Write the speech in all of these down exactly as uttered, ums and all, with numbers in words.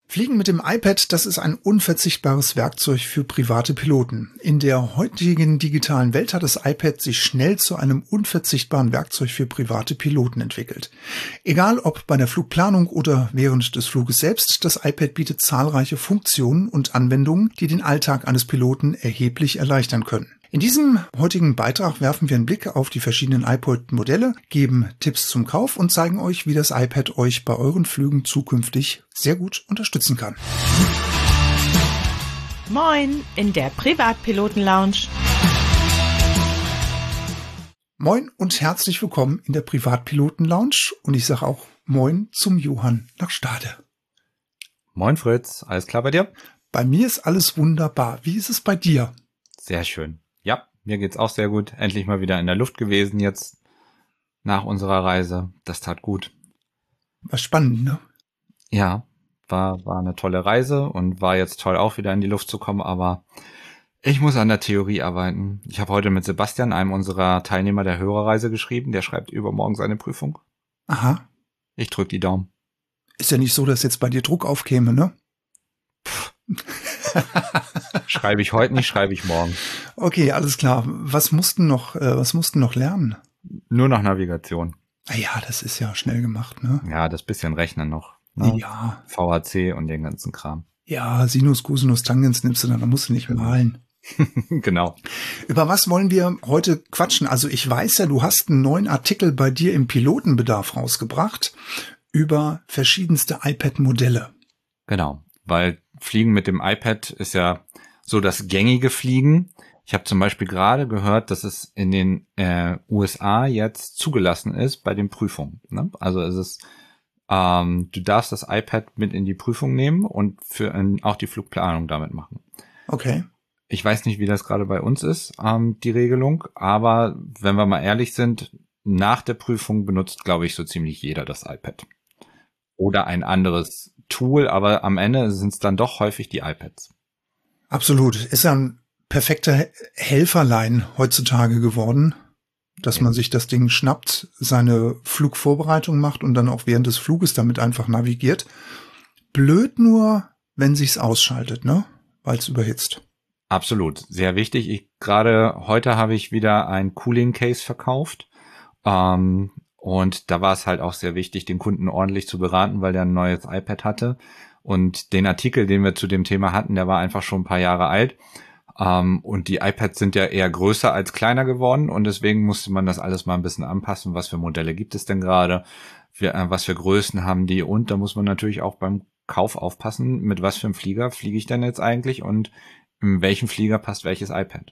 Fliegen mit dem iPad, das ist ein unverzichtbares Werkzeug für private Piloten. In der heutigen digitalen Welt hat das iPad sich schnell zu einem unverzichtbaren Werkzeug für private Piloten entwickelt. Egal ob bei der Flugplanung oder während des Fluges selbst, das iPad bietet zahlreiche Funktionen und Anwendungen, die den Alltag eines Piloten erheblich erleichtern können. In diesem heutigen Beitrag werfen wir einen Blick auf die verschiedenen iPod-Modelle, geben Tipps zum Kauf und zeigen euch, wie das iPad euch bei euren Flügen zukünftig sehr gut unterstützen kann. Moin in der Privatpiloten-Lounge. Moin und herzlich willkommen in der Privatpiloten-Lounge und ich sage auch Moin zum Johann nach Stade. Moin Fritz, alles klar bei dir? Bei mir ist alles wunderbar. Wie ist es bei dir? Sehr schön. Ja, mir geht's auch sehr gut. Endlich mal wieder in der Luft gewesen jetzt nach unserer Reise. Das tat gut. War spannend, ne? Ja, war war eine tolle Reise und war jetzt toll auch wieder in die Luft zu kommen, aber ich muss an der Theorie arbeiten. Ich habe heute mit Sebastian, einem unserer Teilnehmer der Hörerreise, geschrieben. Der schreibt übermorgen seine Prüfung. Aha. Ich drück die Daumen. Ist ja nicht so, dass jetzt bei dir Druck aufkäme, ne? Schreibe ich heute nicht, schreibe ich morgen. Okay, alles klar. Was mussten noch, äh, was mussten noch lernen? Nur noch Navigation. Ah ja, das ist ja schnell gemacht, ne? Ja, das bisschen Rechnen noch. Ne? Ja. V H C und den ganzen Kram. Ja, Sinus, Cosinus, Tangens nimmst du dann, da musst du nicht malen. Genau. Über was wollen wir heute quatschen? Also ich weiß ja, du hast einen neuen Artikel bei dir im Pilotenbedarf rausgebracht über verschiedenste iPad-Modelle. Genau, weil Fliegen mit dem iPad ist ja so das gängige Fliegen. Ich habe zum Beispiel gerade gehört, dass es in den äh, U S A jetzt zugelassen ist bei den Prüfungen. Ne? Also es ist, ähm, du darfst das iPad mit in die Prüfung nehmen und für äh, auch die Flugplanung damit machen. Okay. Ich weiß nicht, wie das gerade bei uns ist, ähm, die Regelung, aber wenn wir mal ehrlich sind, nach der Prüfung benutzt, glaube ich, so ziemlich jeder das iPad. Oder ein anderes Tool, aber am Ende sind es dann doch häufig die iPads. Absolut. Ist ja ein perfekter Helferlein heutzutage geworden, dass ja. man sich das Ding schnappt, seine Flugvorbereitung macht und dann auch während des Fluges damit einfach navigiert. Blöd nur, wenn sich's ausschaltet, ne? Weil es überhitzt. Absolut, sehr wichtig. Ich gerade heute habe ich wieder ein Cooling Case verkauft. Ähm, Und da war es halt auch sehr wichtig, den Kunden ordentlich zu beraten, weil der ein neues iPad hatte. Und den Artikel, den wir zu dem Thema hatten, der war einfach schon ein paar Jahre alt. Ähm, und die iPads sind ja eher größer als kleiner geworden. Und deswegen musste man das alles mal ein bisschen anpassen. Was für Modelle gibt es denn gerade? Für, äh, was für Größen haben die? Und da muss man natürlich auch beim Kauf aufpassen, mit was für einem Flieger fliege ich denn jetzt eigentlich? Und in welchem Flieger passt welches iPad?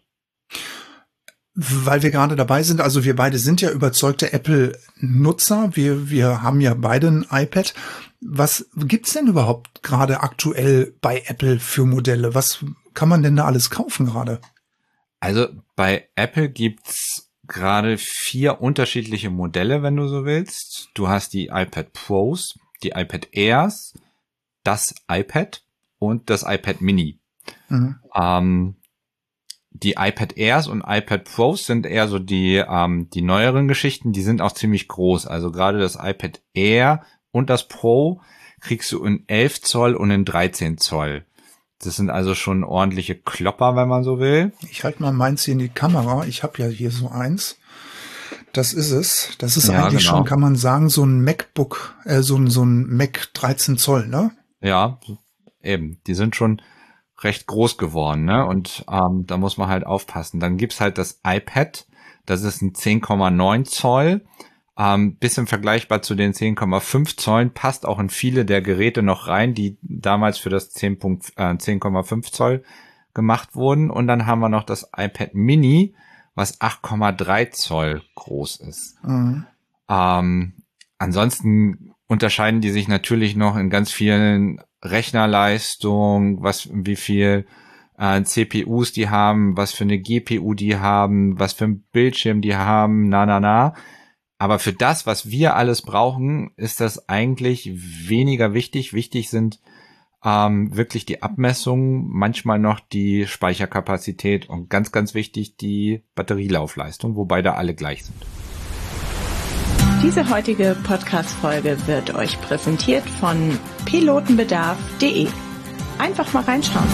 Weil wir gerade dabei sind, also wir beide sind ja überzeugte Apple-Nutzer. Wir, wir haben ja beide ein iPad. Was gibt's denn überhaupt gerade aktuell bei Apple für Modelle? Was kann man denn da alles kaufen gerade? Also bei Apple gibt's gerade vier unterschiedliche Modelle, wenn du so willst. Du hast die iPad Pros, die iPad Airs, das iPad und das iPad Mini. Mhm. Ähm, Die iPad Airs und iPad Pros sind eher so die ähm, die neueren Geschichten, die sind auch ziemlich groß. Also gerade das iPad Air und das Pro kriegst du in elf Zoll und in dreizehn Zoll. Das sind also schon ordentliche Klopper, wenn man so will. Ich halte mal meins hier in die Kamera. Ich habe ja hier so eins. Das ist es. Das ist ja, eigentlich genau. schon, kann man sagen, so ein MacBook, äh, so ein so ein Mac dreizehn Zoll, ne? Ja, eben. Die sind schon recht groß geworden, ne? Und ähm, da muss man halt aufpassen. Dann gibt's halt das iPad, das ist ein zehn Komma neun Zoll, ähm, bisschen vergleichbar zu den zehn Komma fünf Zollen, passt auch in viele der Geräte noch rein, die damals für das zehn Komma fünf Zoll gemacht wurden. Und dann haben wir noch das iPad Mini, was acht Komma drei Zoll groß ist. Mhm. Ähm, ansonsten unterscheiden die sich natürlich noch in ganz vielen Rechnerleistung, was, wie viel äh, C P Us die haben, was für eine G P U die haben, was für ein Bildschirm die haben, na, na, na. Aber für das, was wir alles brauchen, ist das eigentlich weniger wichtig. Wichtig sind ähm, wirklich die Abmessungen, manchmal noch die Speicherkapazität und ganz, ganz wichtig die Batterielaufleistung, wobei da alle gleich sind. Diese heutige Podcast-Folge wird euch präsentiert von pilotenbedarf punkt de. Einfach mal reinschauen.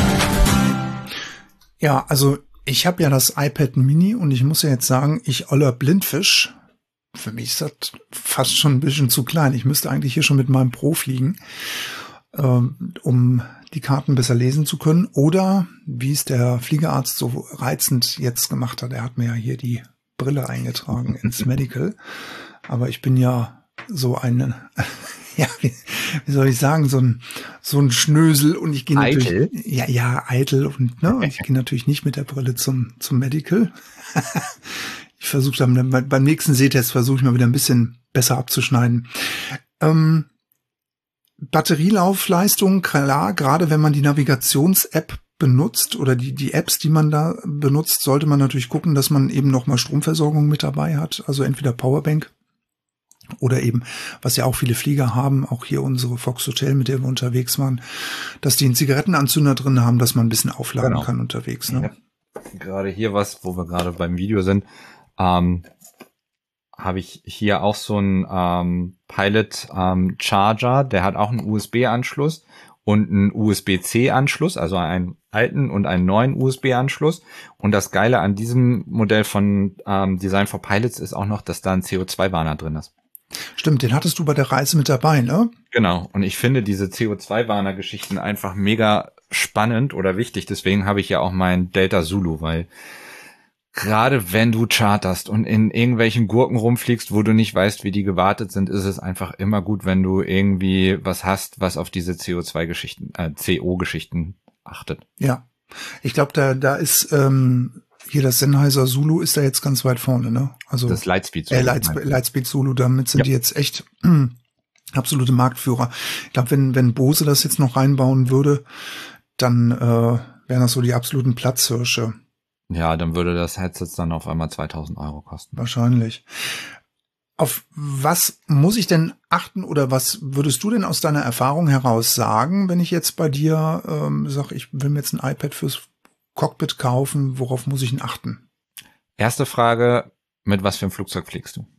Ja, also ich habe ja das iPad Mini und ich muss ja jetzt sagen, ich oller Blindfisch. Für mich ist das fast schon ein bisschen zu klein. Ich müsste eigentlich hier schon mit meinem Pro fliegen, ähm, um die Karten besser lesen zu können. Oder, wie es der Fliegerarzt so reizend jetzt gemacht hat, er hat mir ja hier die Brille eingetragen ins Medical. Aber ich bin ja so ein, ja, wie, wie soll ich sagen, so ein, so ein Schnösel und ich gehe natürlich, ja, ja, eitel und, ne, ich gehe natürlich nicht mit der Brille zum, zum Medical. Ich versuche dann, beim nächsten Sehtest versuche ich mal wieder ein bisschen besser abzuschneiden. Ähm, Batterielaufleistung, klar, gerade wenn man die Navigations-App benutzt oder die, die Apps, die man da benutzt, sollte man natürlich gucken, dass man eben nochmal Stromversorgung mit dabei hat, also entweder Powerbank oder eben, was ja auch viele Flieger haben, auch hier unsere Fox Hotel, mit der wir unterwegs waren, dass die einen Zigarettenanzünder drin haben, dass man ein bisschen aufladen genau. kann unterwegs. Ne? Ja. Gerade hier was, wo wir gerade beim Video sind, ähm, habe ich hier auch so einen ähm, Pilot ähm, Charger, der hat auch einen U S B-Anschluss und einen U S B-C-Anschluss, also einen alten und einen neuen U S B-Anschluss. Und das Geile an diesem Modell von ähm, Design for Pilots ist auch noch, dass da ein C O zwei Warner drin ist. Stimmt, den hattest du bei der Reise mit dabei, ne? Genau, und ich finde diese C O zwei Warner Geschichten einfach mega spannend oder wichtig. Deswegen habe ich ja auch meinen Delta Zulu, weil gerade wenn du charterst und in irgendwelchen Gurken rumfliegst, wo du nicht weißt, wie die gewartet sind, ist es einfach immer gut, wenn du irgendwie was hast, was auf diese C O zwei Geschichten, äh, C O-Geschichten achtet. Ja, ich glaube, da da ist ähm, hier das Sennheiser Zulu ist da jetzt ganz weit vorne, ne? Also das Lightspeed Zulu. Äh, Lightspeed, Lightspeed Zulu, damit sind ja. die jetzt echt äh, absolute Marktführer. Ich glaube, wenn wenn Bose das jetzt noch reinbauen würde, dann äh, wären das so die absoluten Platzhirsche. Ja, dann würde das Headset dann auf einmal zweitausend Euro kosten. Wahrscheinlich. Auf was muss ich denn achten oder was würdest du denn aus deiner Erfahrung heraus sagen, wenn ich jetzt bei dir ähm, sage, ich will mir jetzt ein iPad fürs Cockpit kaufen, worauf muss ich denn achten? Erste Frage, mit was für einem Flugzeug fliegst du?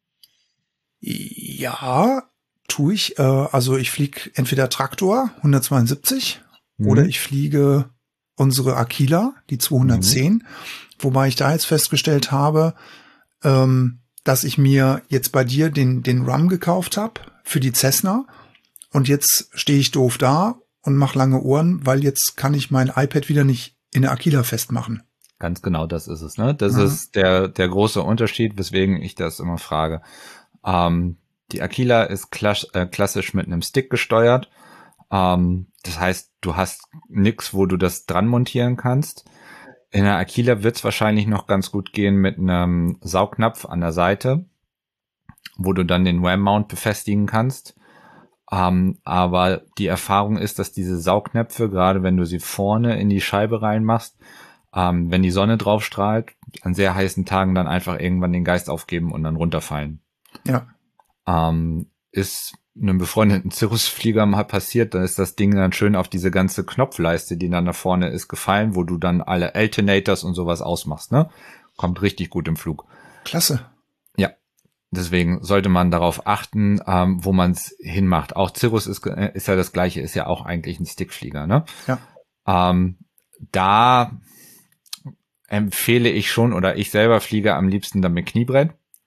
Ja, tue ich. Äh, also ich fliege entweder Traktor hundertzweiundsiebzig mhm. oder ich fliege unsere Aquila, die zweihundertzehn, mhm. wobei ich da jetzt festgestellt habe, ähm, dass ich mir jetzt bei dir den den RAM gekauft habe für die Cessna und jetzt stehe ich doof da und mache lange Ohren, weil jetzt kann ich mein iPad wieder nicht in der Aquila festmachen. Ganz genau, das ist es, ne? Das mhm. ist der der große Unterschied, weswegen ich das immer frage. Ähm, die Aquila ist klass- äh, klassisch mit einem Stick gesteuert. Ähm, das heißt, du hast nix, wo du das dran montieren kannst. In der Aquila wird es wahrscheinlich noch ganz gut gehen mit einem Saugnapf an der Seite, wo du dann den RAM-Mount befestigen kannst. Ähm, aber die Erfahrung ist, dass diese Saugnäpfe, gerade wenn du sie vorne in die Scheibe reinmachst, ähm, wenn die Sonne drauf strahlt, an sehr heißen Tagen dann einfach irgendwann den Geist aufgeben und dann runterfallen. Ja. Ähm, ist einem befreundeten Cirrus-Flieger mal passiert, dann ist das Ding dann schön auf diese ganze Knopfleiste, die dann da vorne ist, gefallen, wo du dann alle Alternators und sowas ausmachst, ne? Kommt richtig gut im Flug. Klasse. Ja, deswegen sollte man darauf achten, ähm, wo man es hinmacht. Auch Cirrus ist, ist ja das Gleiche, ist ja auch eigentlich ein Stickflieger, ne? Ja. Ähm, da empfehle ich schon, oder ich selber fliege am liebsten dann mit Kniebrett.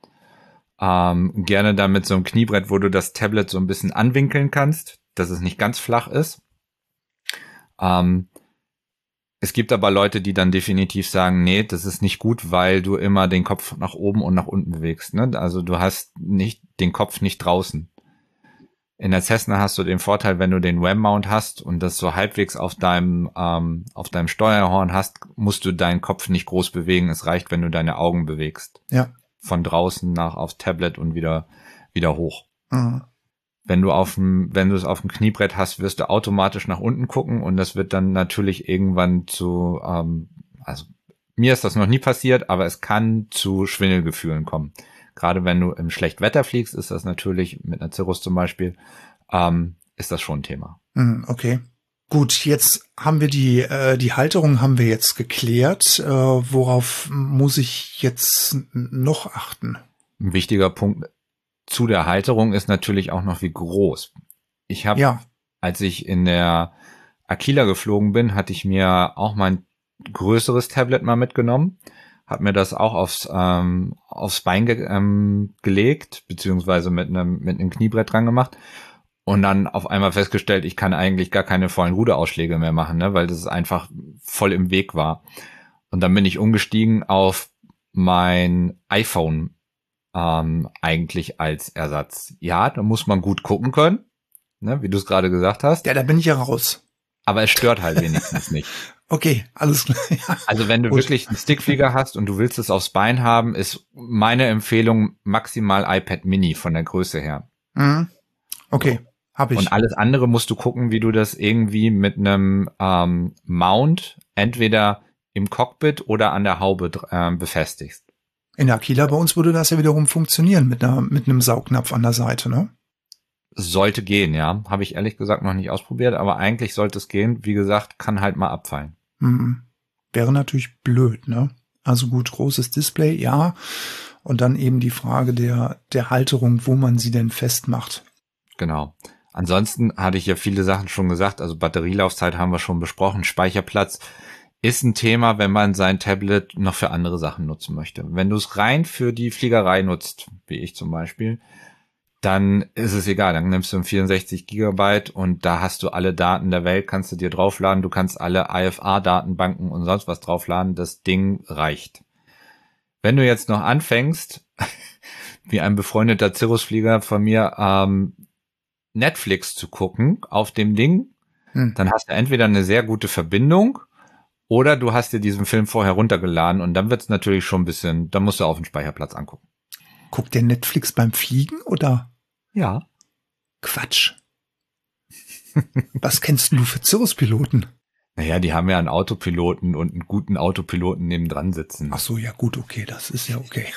Ähm, gerne dann mit so einem Kniebrett, wo du das Tablet so ein bisschen anwinkeln kannst, dass es nicht ganz flach ist. Ähm, es gibt aber Leute, die dann definitiv sagen, nee, das ist nicht gut, weil du immer den Kopf nach oben und nach unten bewegst, ne? Also du hast nicht den Kopf nicht draußen. In der Cessna hast du den Vorteil, wenn du den RAM-Mount hast und das so halbwegs auf deinem ähm, auf deinem Steuerhorn hast, musst du deinen Kopf nicht groß bewegen. Es reicht, wenn du deine Augen bewegst. Ja. Von draußen nach aufs Tablet und wieder wieder hoch. Mhm. Wenn du auf dem, wenn du es auf dem Kniebrett hast, wirst du automatisch nach unten gucken und das wird dann natürlich irgendwann zu, ähm, also mir ist das noch nie passiert, aber es kann zu Schwindelgefühlen kommen. Gerade wenn du im Schlechtwetter fliegst, ist das natürlich mit einer Cirrus zum Beispiel, ähm, ist das schon ein Thema. Mhm, okay. Gut, jetzt haben wir die äh, die Halterung haben wir jetzt geklärt. Äh, worauf muss ich jetzt noch achten? Ein wichtiger Punkt zu der Halterung ist natürlich auch noch wie groß. Ich habe, Ja. als ich in der Aquila geflogen bin, hatte ich mir auch mein größeres Tablet mal mitgenommen, habe mir das auch aufs ähm, aufs Bein ge ähm, gelegt, beziehungsweise mit einem mit einem Kniebrett dran gemacht und dann auf einmal festgestellt, ich kann eigentlich gar keine vollen Ruderausschläge mehr machen, ne, weil das einfach voll im Weg war. Und dann bin ich umgestiegen auf mein iPhone ähm, eigentlich als Ersatz. Ja, da muss man gut gucken können, ne, wie du es gerade gesagt hast. Ja, da bin ich ja raus. Aber es stört halt wenigstens nicht. Okay, alles klar. Ja. Also wenn du Gut. wirklich einen Stickflieger hast und du willst es aufs Bein haben, ist meine Empfehlung maximal iPad Mini von der Größe her. Mhm. Okay, habe ich. Und alles andere musst du gucken, wie du das irgendwie mit einem ähm, Mount entweder im Cockpit oder an der Haube äh, befestigst. In der Aquila bei uns würde das ja wiederum funktionieren mit einer mit einem Saugnapf an der Seite, ne? Sollte gehen, ja. Habe ich ehrlich gesagt noch nicht ausprobiert, aber eigentlich sollte es gehen. Wie gesagt, kann halt mal abfallen. Mhm. Wäre natürlich blöd, ne? Also gut, großes Display, ja. Und dann eben die Frage der der Halterung, wo man sie denn festmacht. Genau. Ansonsten hatte ich ja viele Sachen schon gesagt. Also Batterielaufzeit haben wir schon besprochen. Speicherplatz ist ein Thema, wenn man sein Tablet noch für andere Sachen nutzen möchte. Wenn du es rein für die Fliegerei nutzt, wie ich zum Beispiel, dann ist es egal. Dann nimmst du ein vierundsechzig Gigabyte und da hast du alle Daten der Welt, kannst du dir draufladen. Du kannst alle I F A-Datenbanken und sonst was draufladen. Das Ding reicht. Wenn du jetzt noch anfängst, wie ein befreundeter Cirrusflieger von mir, ähm, Netflix zu gucken auf dem Ding, Hm. dann hast du entweder eine sehr gute Verbindung oder du hast dir diesen Film vorher runtergeladen und dann wird es natürlich schon ein bisschen, dann musst du auf den Speicherplatz angucken. Guckt der Netflix beim Fliegen oder? Ja. Quatsch. Was kennst du für Cirruspiloten? Naja, die haben ja einen Autopiloten und einen guten Autopiloten nebendran sitzen. Ach so, ja gut, okay, das ist ja okay.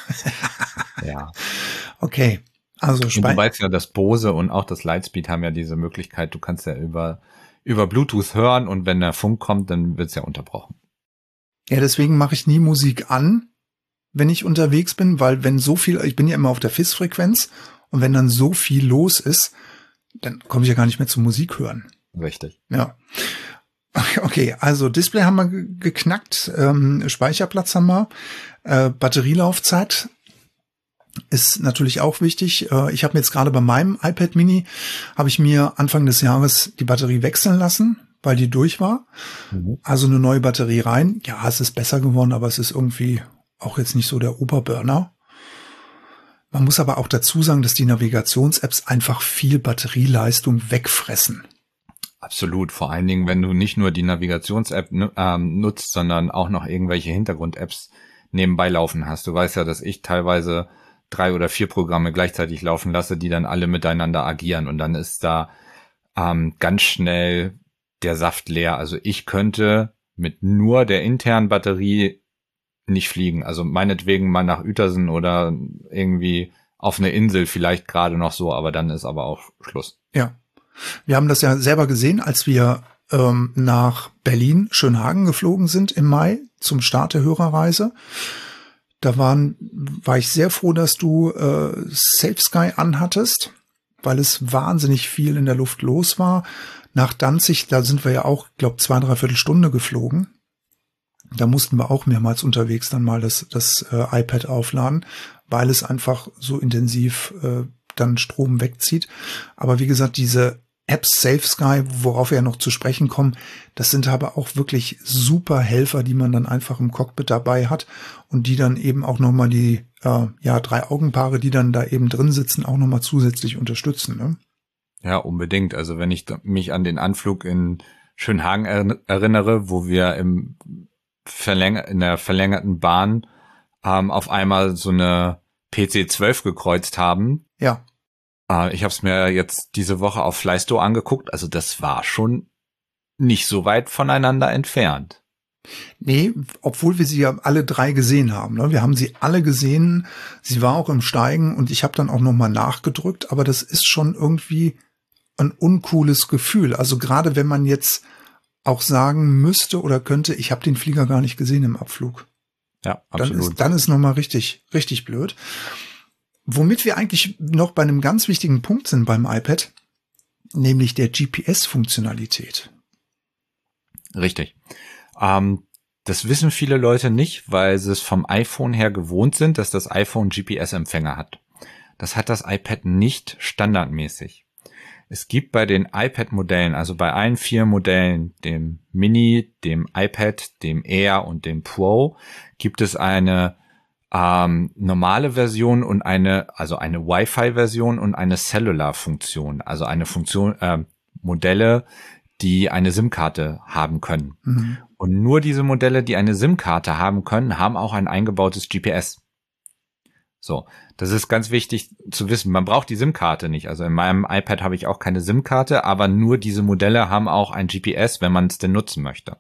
Ja. Okay, also Und du Spei weißt ja, das Bose und auch das Lightspeed haben ja diese Möglichkeit, du kannst ja über, über Bluetooth hören und wenn der Funk kommt, dann wird's ja unterbrochen. Ja, deswegen mache ich nie Musik an, wenn ich unterwegs bin, weil wenn so viel, ich bin ja immer auf der F I S-Frequenz und wenn dann so viel los ist, dann komme ich ja gar nicht mehr zum Musik hören. Richtig. Ja. Okay, also Display haben wir ge- geknackt, ähm, Speicherplatz haben wir, äh, Batterielaufzeit ist natürlich auch wichtig. Äh, ich habe mir jetzt gerade bei meinem iPad Mini, habe ich mir Anfang des Jahres die Batterie wechseln lassen, weil die durch war. Mhm. Also eine neue Batterie rein. Ja, es ist besser geworden, aber es ist irgendwie auch jetzt nicht so der Oberburner. Man muss aber auch dazu sagen, dass die Navigations-Apps einfach viel Batterieleistung wegfressen. Absolut. Vor allen Dingen, wenn du nicht nur die Navigations-App nu- ähm, nutzt, sondern auch noch irgendwelche Hintergrund-Apps nebenbei laufen hast. Du weißt ja, dass ich teilweise drei oder vier Programme gleichzeitig laufen lasse, die dann alle miteinander agieren. Und dann ist da ähm, ganz schnell der Saft leer. Also ich könnte mit nur der internen Batterie nicht fliegen. Also meinetwegen mal nach Uetersen oder irgendwie auf eine Insel vielleicht gerade noch so, aber dann ist aber auch Schluss. Ja. Wir haben das ja selber gesehen, als wir ähm, nach Berlin, Schönhagen geflogen sind im Mai zum Start der Hörerreise. Da waren, war ich sehr froh, dass du äh, Safe Sky anhattest, weil es wahnsinnig viel in der Luft los war. Nach Danzig, da sind wir ja auch, glaube zwei, dreiviertel Stunde geflogen. Da mussten wir auch mehrmals unterwegs dann mal das, das äh, iPad aufladen, weil es einfach so intensiv äh, dann Strom wegzieht. Aber wie gesagt, diese Apps Safe Sky, worauf wir ja noch zu sprechen kommen, das sind aber auch wirklich super Helfer, die man dann einfach im Cockpit dabei hat und die dann eben auch nochmal die äh, ja drei Augenpaare, die dann da eben drin sitzen, auch nochmal zusätzlich unterstützen. Ne? Ja, unbedingt. Also wenn ich da- mich an den Anflug in Schönhagen er- erinnere, wo wir im Verlänger in der verlängerten Bahn ähm, auf einmal so eine P C zwölf gekreuzt haben. Ja, Äh, ich habe es mir jetzt diese Woche auf Flystore angeguckt. Also das war schon nicht so weit voneinander entfernt. nee, obwohl wir sie ja alle drei gesehen haben. Ne? Wir haben sie alle gesehen. Sie war auch im Steigen und ich habe dann auch nochmal nachgedrückt. Aber das ist schon irgendwie ein uncooles Gefühl. Also gerade wenn man jetzt auch sagen müsste oder könnte, ich habe den Flieger gar nicht gesehen im Abflug. Ja, Dann absolut. ist, dann ist nochmal richtig, richtig blöd. Womit wir eigentlich noch bei einem ganz wichtigen Punkt sind beim iPad, nämlich der G P S-Funktionalität. Richtig. Ähm, das wissen viele Leute nicht, weil sie es vom iPhone her gewohnt sind, dass das iPhone G P S-Empfänger hat. Das hat das iPad nicht standardmäßig. Es gibt bei den iPad-Modellen, also bei allen vier Modellen, dem Mini, dem iPad, dem Air und dem Pro, gibt es eine ähm, normale Version und eine, also eine Wi-Fi-Version und eine Cellular-Funktion, also eine Funktion, äh, Modelle, die eine SIM-Karte haben können. Mhm. Und nur diese Modelle, die eine SIM-Karte haben können, haben auch ein eingebautes G P S. So, das ist ganz wichtig zu wissen. Man braucht die SIM-Karte nicht. Also in meinem iPad habe ich auch keine SIM-Karte, aber nur diese Modelle haben auch ein G P S, wenn man es denn nutzen möchte.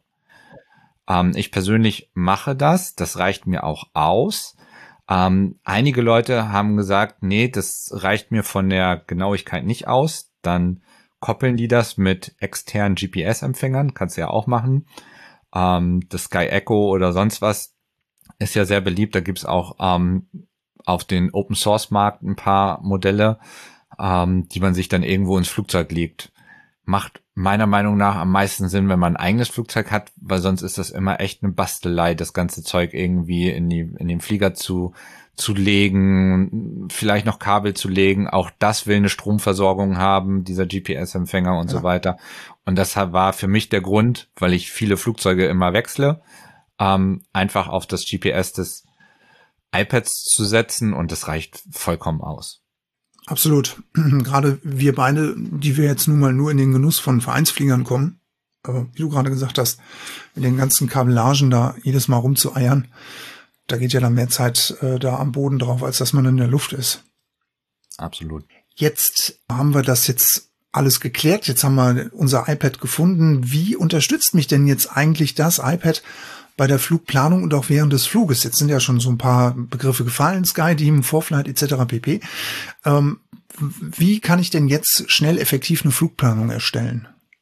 Ähm, ich persönlich mache das. Das reicht mir auch aus. Ähm, einige Leute haben gesagt, nee, das reicht mir von der Genauigkeit nicht aus. Dann koppeln die das mit externen G P S-Empfängern. Kannst du ja auch machen. Ähm, das Sky Echo oder sonst was ist ja sehr beliebt. Da gibt's auch ähm, auf den Open-Source-Markt ein paar Modelle, ähm, die man sich dann irgendwo ins Flugzeug legt. Macht meiner Meinung nach am meisten Sinn, wenn man ein eigenes Flugzeug hat, weil sonst ist das immer echt eine Bastelei, das ganze Zeug irgendwie in die in den Flieger zu zu legen, vielleicht noch Kabel zu legen. Auch das will eine Stromversorgung haben, dieser G P S-Empfänger und ja. so weiter. Und das war für mich der Grund, weil ich viele Flugzeuge immer wechsle, ähm, einfach auf das G P S des iPads zu setzen, und das reicht vollkommen aus. Absolut. Gerade wir beide, die wir jetzt nun mal nur in den Genuss von Vereinsfliegern kommen, aber wie du gerade gesagt hast, mit den ganzen Kabellagen da jedes Mal rumzueiern, da geht ja dann mehr Zeit äh, da am Boden drauf, als dass man in der Luft ist. Absolut. Jetzt haben wir das jetzt alles geklärt. Jetzt haben wir unser iPad gefunden. Wie unterstützt mich denn jetzt eigentlich das iPad bei der Flugplanung und auch während des Fluges? Jetzt sind ja schon so ein paar Begriffe gefallen, SkyDeam, ForeFlight et cetera pp. Ähm, wie kann ich denn jetzt schnell effektiv eine Flugplanung erstellen?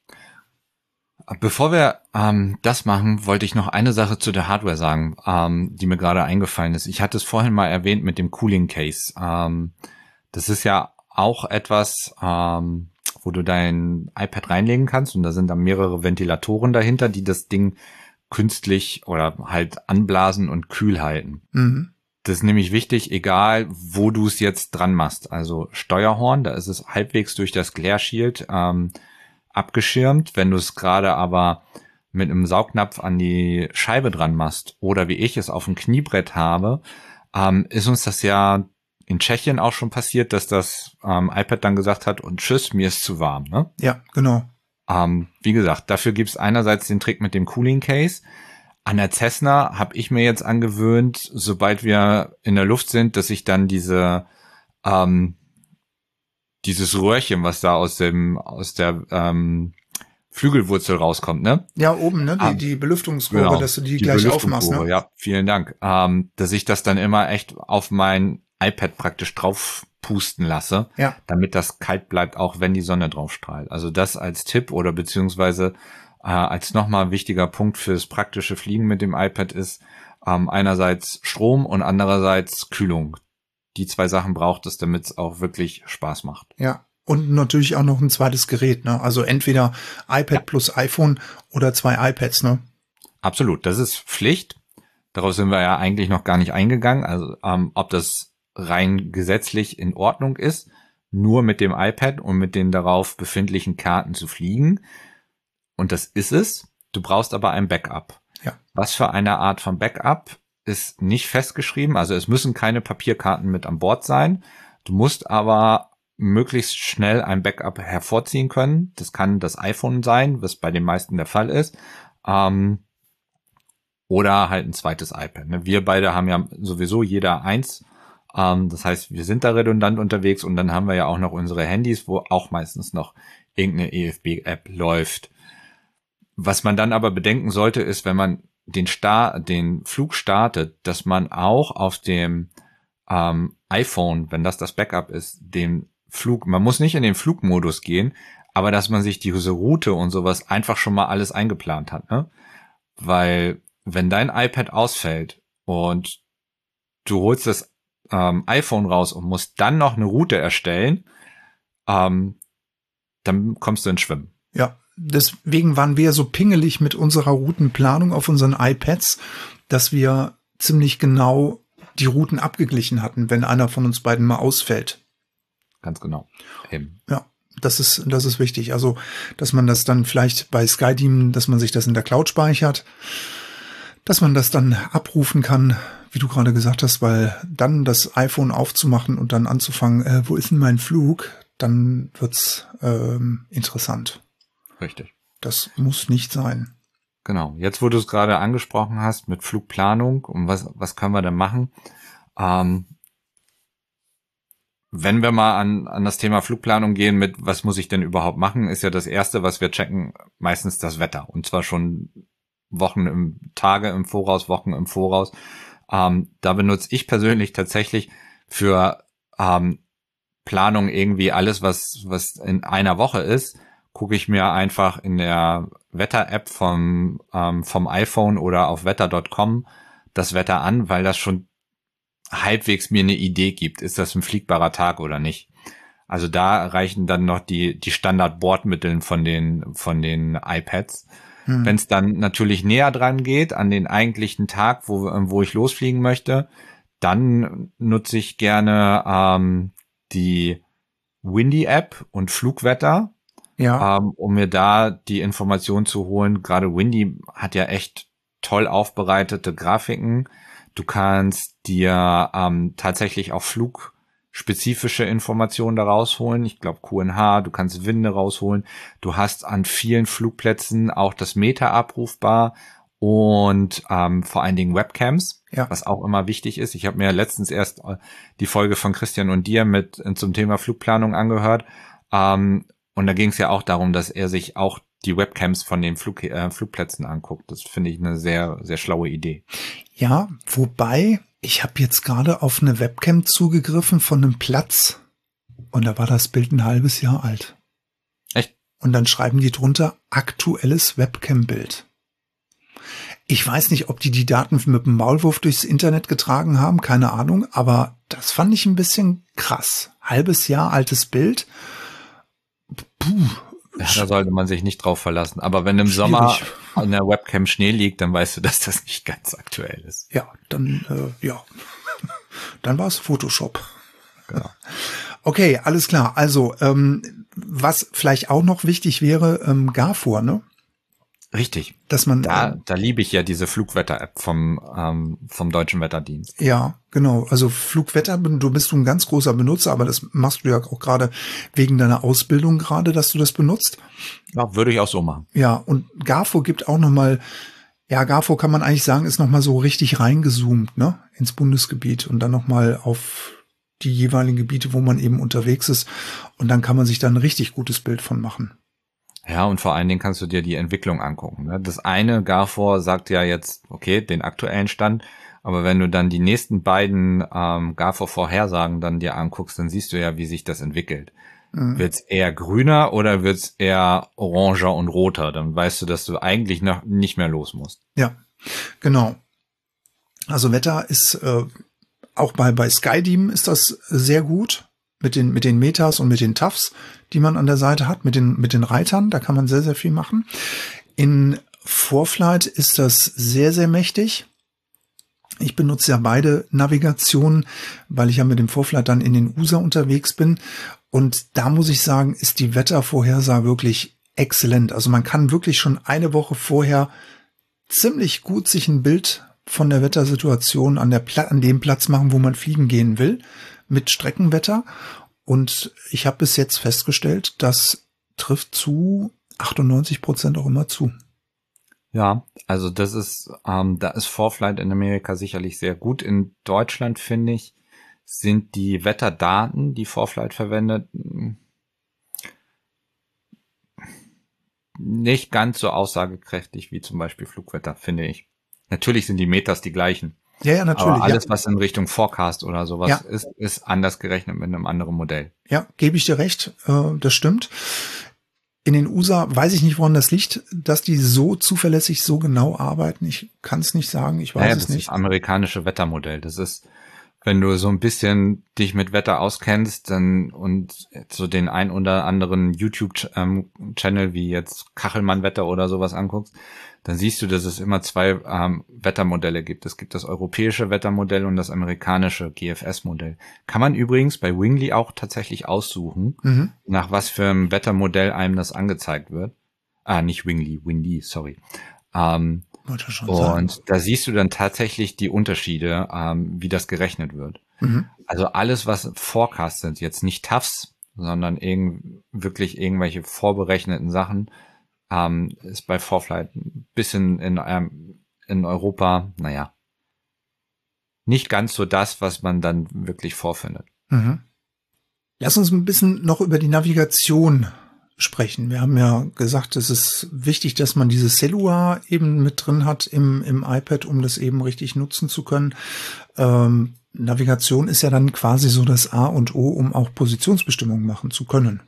Bevor wir ähm, das machen, wollte ich noch eine Sache zu der Hardware sagen, ähm, die mir gerade eingefallen ist. Ich hatte es vorhin mal erwähnt mit dem Cooling Case. Ähm, das ist ja auch etwas, ähm, wo du dein iPad reinlegen kannst, und da sind dann mehrere Ventilatoren dahinter, die das Ding künstlich oder halt anblasen und kühl halten. Mhm. Das ist nämlich wichtig, egal wo du es jetzt dran machst. Also Steuerhorn, da ist es halbwegs durch das Glare Shield ähm, abgeschirmt. Wenn du es gerade aber mit einem Saugnapf an die Scheibe dran machst oder wie ich es auf dem Kniebrett habe, ähm, ist uns das ja in Tschechien auch schon passiert, dass das ähm, iPad dann gesagt hat, und tschüss, mir ist zu warm. Ne? Ja, genau. Ähm, wie gesagt, dafür gibt's einerseits den Trick mit dem Cooling Case. An der Cessna habe ich mir jetzt angewöhnt, sobald wir in der Luft sind, dass ich dann diese ähm, dieses Röhrchen, was da aus dem aus der ähm, Flügelwurzel rauskommt, ne? Ja, oben, ne? Die, ah, die Belüftungsrohre, genau, dass du die, die gleich aufmachst, ne? Ja, vielen Dank. Ähm, dass ich das dann immer echt auf mein iPad praktisch drauf pusten lasse, ja, damit das kalt bleibt, auch wenn die Sonne drauf strahlt. Also das als Tipp oder beziehungsweise äh, als nochmal wichtiger Punkt fürs praktische Fliegen mit dem iPad ist ähm, einerseits Strom und andererseits Kühlung. Die zwei Sachen braucht es, damit es auch wirklich Spaß macht. Ja, und natürlich auch noch ein zweites Gerät, ne? Also entweder iPad ja. plus iPhone oder zwei iPads, ne? Absolut, das ist Pflicht. Darauf sind wir ja eigentlich noch gar nicht eingegangen. Also ähm, ob das rein gesetzlich in Ordnung ist, nur mit dem iPad und mit den darauf befindlichen Karten zu fliegen. Und das ist es. Du brauchst aber ein Backup. Ja. Was für eine Art von Backup ist nicht festgeschrieben. Also es müssen keine Papierkarten mit an Bord sein. Du musst aber möglichst schnell ein Backup hervorziehen können. Das kann das iPhone sein, was bei den meisten der Fall ist. Ähm, oder halt ein zweites iPad. Wir beide haben ja sowieso jeder eins. Ähm, das heißt, wir sind da redundant unterwegs, und dann haben wir ja auch noch unsere Handys, wo auch meistens noch irgendeine E F B-App läuft. Was man dann aber bedenken sollte, ist, wenn man den Start, den Flug startet, dass man auch auf dem ähm, iPhone, wenn das das Backup ist, den Flug, man muss nicht in den Flugmodus gehen, aber dass man sich diese Route und sowas einfach schon mal alles eingeplant hat, ne? Weil wenn dein iPad ausfällt und du holst das ähm, iPhone raus und musst dann noch eine Route erstellen, ähm, dann kommst du ins Schwimmen. Ja, deswegen waren wir so pingelig mit unserer Routenplanung auf unseren iPads, dass wir ziemlich genau die Routen abgeglichen hatten, wenn einer von uns beiden mal ausfällt. Ganz genau. Eben. Ja, das ist, das ist wichtig. Also, dass man das dann vielleicht bei Skydim, dass man sich das in der Cloud speichert, dass man das dann abrufen kann, wie du gerade gesagt hast, weil dann das iPhone aufzumachen und dann anzufangen, äh, wo ist denn mein Flug? Dann wird's ähm, interessant. Richtig. Das muss nicht sein. Genau. Jetzt, wo du es gerade angesprochen hast mit Flugplanung und was, was können wir denn machen? Ähm, wenn wir mal an, an das Thema Flugplanung gehen mit, was muss ich denn überhaupt machen, ist ja das Erste, was wir checken, meistens das Wetter. Und zwar schon Wochen im, Tage im Voraus, Wochen im Voraus. Ähm, da benutze ich persönlich tatsächlich für ähm, Planung irgendwie alles, was, was in einer Woche ist, gucke ich mir einfach in der Wetter-App vom, ähm, vom iPhone oder auf wetter Punkt com das Wetter an, weil das schon halbwegs mir eine Idee gibt, ist das ein fliegbarer Tag oder nicht. Also da reichen dann noch die, die Standard-Bordmitteln von den, von den iPads. Hm. Wenn es dann natürlich näher dran geht, an den eigentlichen Tag, wo, wo ich losfliegen möchte, dann nutze ich gerne ähm, die Windy-App und Flugwetter, ja. ähm, um mir da die Informationen zu holen. Gerade Windy hat ja echt toll aufbereitete Grafiken. Du kannst dir ähm, tatsächlich auch flugspezifische Informationen da rausholen. Ich glaube Q N H, du kannst Winde rausholen. Du hast an vielen Flugplätzen auch das Meta abrufbar und ähm, vor allen Dingen Webcams, ja. Was auch immer wichtig ist. Ich habe mir letztens erst die Folge von Christian und dir mit zum Thema Flugplanung angehört. Ähm, und da ging es ja auch darum, dass er sich auch die Webcams von den Flug, äh, Flugplätzen anguckt. Das finde ich eine sehr, sehr schlaue Idee. Ja, wobei, ich habe jetzt gerade auf eine Webcam zugegriffen von einem Platz und da war das Bild ein halbes Jahr alt. Echt? Und dann schreiben die drunter aktuelles Webcam-Bild. Ich weiß nicht, ob die die Daten mit dem Maulwurf durchs Internet getragen haben, keine Ahnung, aber das fand ich ein bisschen krass. Halbes Jahr altes Bild. Puh. Ja, da sollte man sich nicht drauf verlassen. Aber wenn im Schwierig. Sommer an der Webcam Schnee liegt, dann weißt du, dass das nicht ganz aktuell ist. Ja, dann, äh, ja. Dann war es Photoshop. Genau. Okay, alles klar. Also, ähm, was vielleicht auch noch wichtig wäre, ähm, Gafor, ne? Richtig. Dass man da, äh, da liebe ich ja diese Flugwetter-App vom ähm, vom Deutschen Wetterdienst. Ja, genau. Also Flugwetter, du bist du ein ganz großer Benutzer, aber das machst du ja auch gerade wegen deiner Ausbildung gerade, dass du das benutzt. Ja, würde ich auch so machen. Ja, und Gafor gibt auch noch mal, ja, Gafor kann man eigentlich sagen, ist noch mal so richtig reingezoomt, ne, ins Bundesgebiet und dann noch mal auf die jeweiligen Gebiete, wo man eben unterwegs ist, und dann kann man sich da ein richtig gutes Bild von machen. Ja, und vor allen Dingen kannst du dir die Entwicklung angucken. Ne? Das eine, Gafor, sagt ja jetzt, okay, den aktuellen Stand, aber wenn du dann die nächsten beiden ähm, Gafor-Vorhersagen dann dir anguckst, dann siehst du ja, wie sich das entwickelt. Mhm. Wird's eher grüner oder wird's eher oranger und roter? Dann weißt du, dass du eigentlich noch nicht mehr los musst. Ja, genau. Also Wetter ist äh, auch bei bei Skydim ist das sehr gut. Mit den, mit den Metas und mit den T A Fs, die man an der Seite hat, mit den, mit den Reitern, da kann man sehr, sehr viel machen. In ForeFlight ist das sehr, sehr mächtig. Ich benutze ja beide Navigationen, weil ich ja mit dem ForeFlight dann in den U S A unterwegs bin. Und da muss ich sagen, ist die Wettervorhersage wirklich exzellent. Also man kann wirklich schon eine Woche vorher ziemlich gut sich ein Bild von der Wettersituation an der Pla- an dem Platz machen, wo man fliegen gehen will, mit Streckenwetter. Und ich habe bis jetzt festgestellt, das trifft zu achtundneunzig Prozent auch immer zu. Ja, also das ist, ähm, da ist ForeFlight in Amerika sicherlich sehr gut. In Deutschland, finde ich, sind die Wetterdaten, die ForeFlight verwendet, nicht ganz so aussagekräftig wie zum Beispiel Flugwetter, finde ich. Natürlich sind die Metas die gleichen. Ja, ja, natürlich. Aber alles, ja. was in Richtung Forecast oder sowas ja. ist, ist anders gerechnet mit einem anderen Modell. Ja, gebe ich dir recht. Äh, das stimmt. In den U S A weiß ich nicht, woran das liegt, dass die so zuverlässig, so genau arbeiten. Ich kann es nicht sagen. Ich weiß naja, es das nicht. ist das amerikanische Wettermodell. Das ist, wenn du so ein bisschen dich mit Wetter auskennst, dann und so den ein oder anderen YouTube-Channel wie jetzt Kachelmann-Wetter oder sowas anguckst, dann siehst du, dass es immer zwei ähm, Wettermodelle gibt. Es gibt das europäische Wettermodell und das amerikanische G F S-Modell. Kann man übrigens bei Wingly auch tatsächlich aussuchen, mhm. nach was für einem Wettermodell einem das angezeigt wird. Ah, nicht Wingly, Windy, sorry. Ähm, Wollte schon und sagen. da siehst du dann tatsächlich die Unterschiede, ähm, wie das gerechnet wird. Mhm. Also alles, was Forecast sind, jetzt nicht T A Fs, sondern irgend, wirklich irgendwelche vorberechneten Sachen, ähm, ist bei ForeFlight ein bisschen in, ähm, in Europa, naja, nicht ganz so das, was man dann wirklich vorfindet. Mhm. Lass uns ein bisschen noch über die Navigation sprechen. Wir haben ja gesagt, es ist wichtig, dass man dieses Cellular eben mit drin hat im, im iPad, um das eben richtig nutzen zu können. Ähm, Navigation ist ja dann quasi so das A und O, um auch Positionsbestimmungen machen zu können.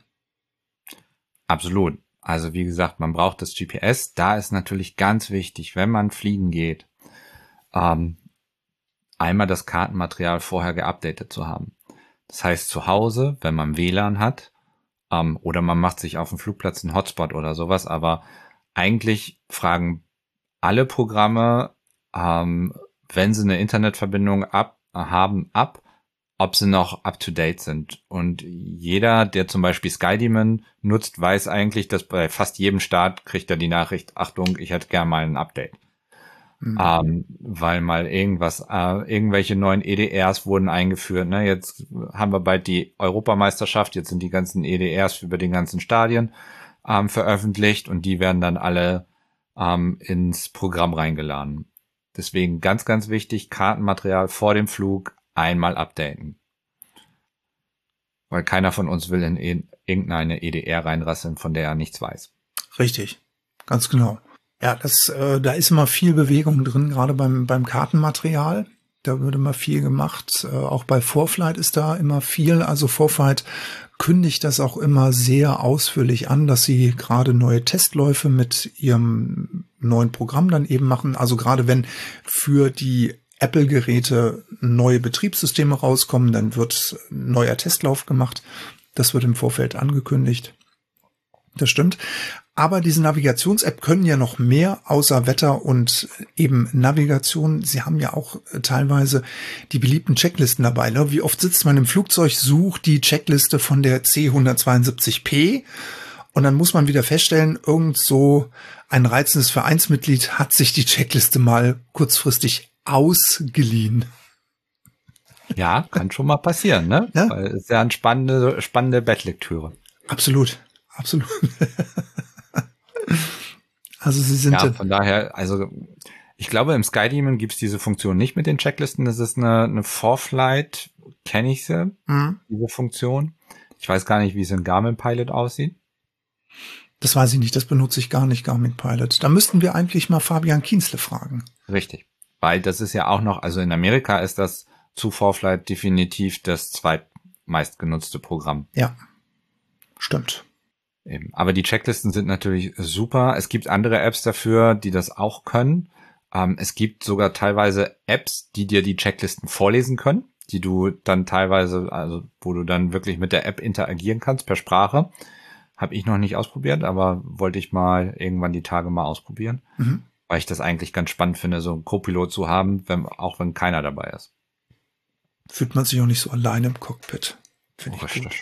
Absolut. Also wie gesagt, man braucht das G P S. Da ist natürlich ganz wichtig, wenn man fliegen geht, ähm, einmal das Kartenmaterial vorher geupdatet zu haben. Das heißt, zu Hause, wenn man W L A N hat, ähm, oder man macht sich auf dem Flugplatz einen Hotspot oder sowas, aber eigentlich fragen alle Programme, ähm, wenn sie eine Internetverbindung ab, äh, haben, ab, ob sie noch up-to-date sind. Und jeder, der zum Beispiel SkyDemon nutzt, weiß eigentlich, dass bei fast jedem Start kriegt er die Nachricht, Achtung, ich hätte gern mal ein Update. Mhm. Ähm, weil mal irgendwas, äh, irgendwelche neuen E D Rs wurden eingeführt. Ne? Jetzt haben wir bald die Europameisterschaft, jetzt sind die ganzen E D Rs über den ganzen Stadien ähm, veröffentlicht und die werden dann alle ähm, ins Programm reingeladen. Deswegen ganz, ganz wichtig, Kartenmaterial vor dem Flug einmal updaten. Weil keiner von uns will in e- irgendeine E D R reinrasseln, von der er nichts weiß. Richtig, ganz genau. Ja, das, äh, da ist immer viel Bewegung drin, gerade beim, beim Kartenmaterial. Da wird immer viel gemacht. Äh, auch bei ForeFlight ist da immer viel. Also ForeFlight kündigt das auch immer sehr ausführlich an, dass sie gerade neue Testläufe mit ihrem neuen Programm dann eben machen. Also gerade wenn für die Apple-Geräte neue Betriebssysteme rauskommen, dann wird ein neuer Testlauf gemacht. Das wird im Vorfeld angekündigt. Das stimmt. Aber diese Navigations-App können ja noch mehr außer Wetter und eben Navigation. Sie haben ja auch teilweise die beliebten Checklisten dabei. Ne? Wie oft sitzt man im Flugzeug, sucht die Checkliste von der C hundertzweiundsiebzig P und dann muss man wieder feststellen, irgend so ein reizendes Vereinsmitglied hat sich die Checkliste mal kurzfristig ausgeliehen. Ja, kann schon mal passieren, ne? Ja? Weil es ist ja eine spannende, spannende Bettlektüre. Absolut, absolut. Also sie sind ja, von daher, also ich glaube, im SkyDemon gibt's diese Funktion nicht mit den Checklisten. Das ist eine, eine ForeFlight, kenne ich sie, mhm. diese Funktion. Ich weiß gar nicht, wie es in Garmin Pilot aussieht. Das weiß ich nicht, das benutze ich gar nicht, Garmin Pilot. Da müssten wir eigentlich mal Fabian Kienzle fragen. Richtig, weil das ist ja auch noch, also in Amerika ist das zu ForeFlight definitiv das zweitmeistgenutzte Programm. Ja, stimmt. Eben. Aber die Checklisten sind natürlich super. Es gibt andere Apps dafür, die das auch können. Ähm, es gibt sogar teilweise Apps, die dir die Checklisten vorlesen können, die du dann teilweise, also wo du dann wirklich mit der App interagieren kannst per Sprache. Habe ich noch nicht ausprobiert, aber wollte ich mal irgendwann die Tage mal ausprobieren, mhm. weil ich das eigentlich ganz spannend finde, so einen Co-Pilot zu haben, wenn, auch wenn keiner dabei ist. Fühlt man sich auch nicht so alleine im Cockpit. Finde ich richtig.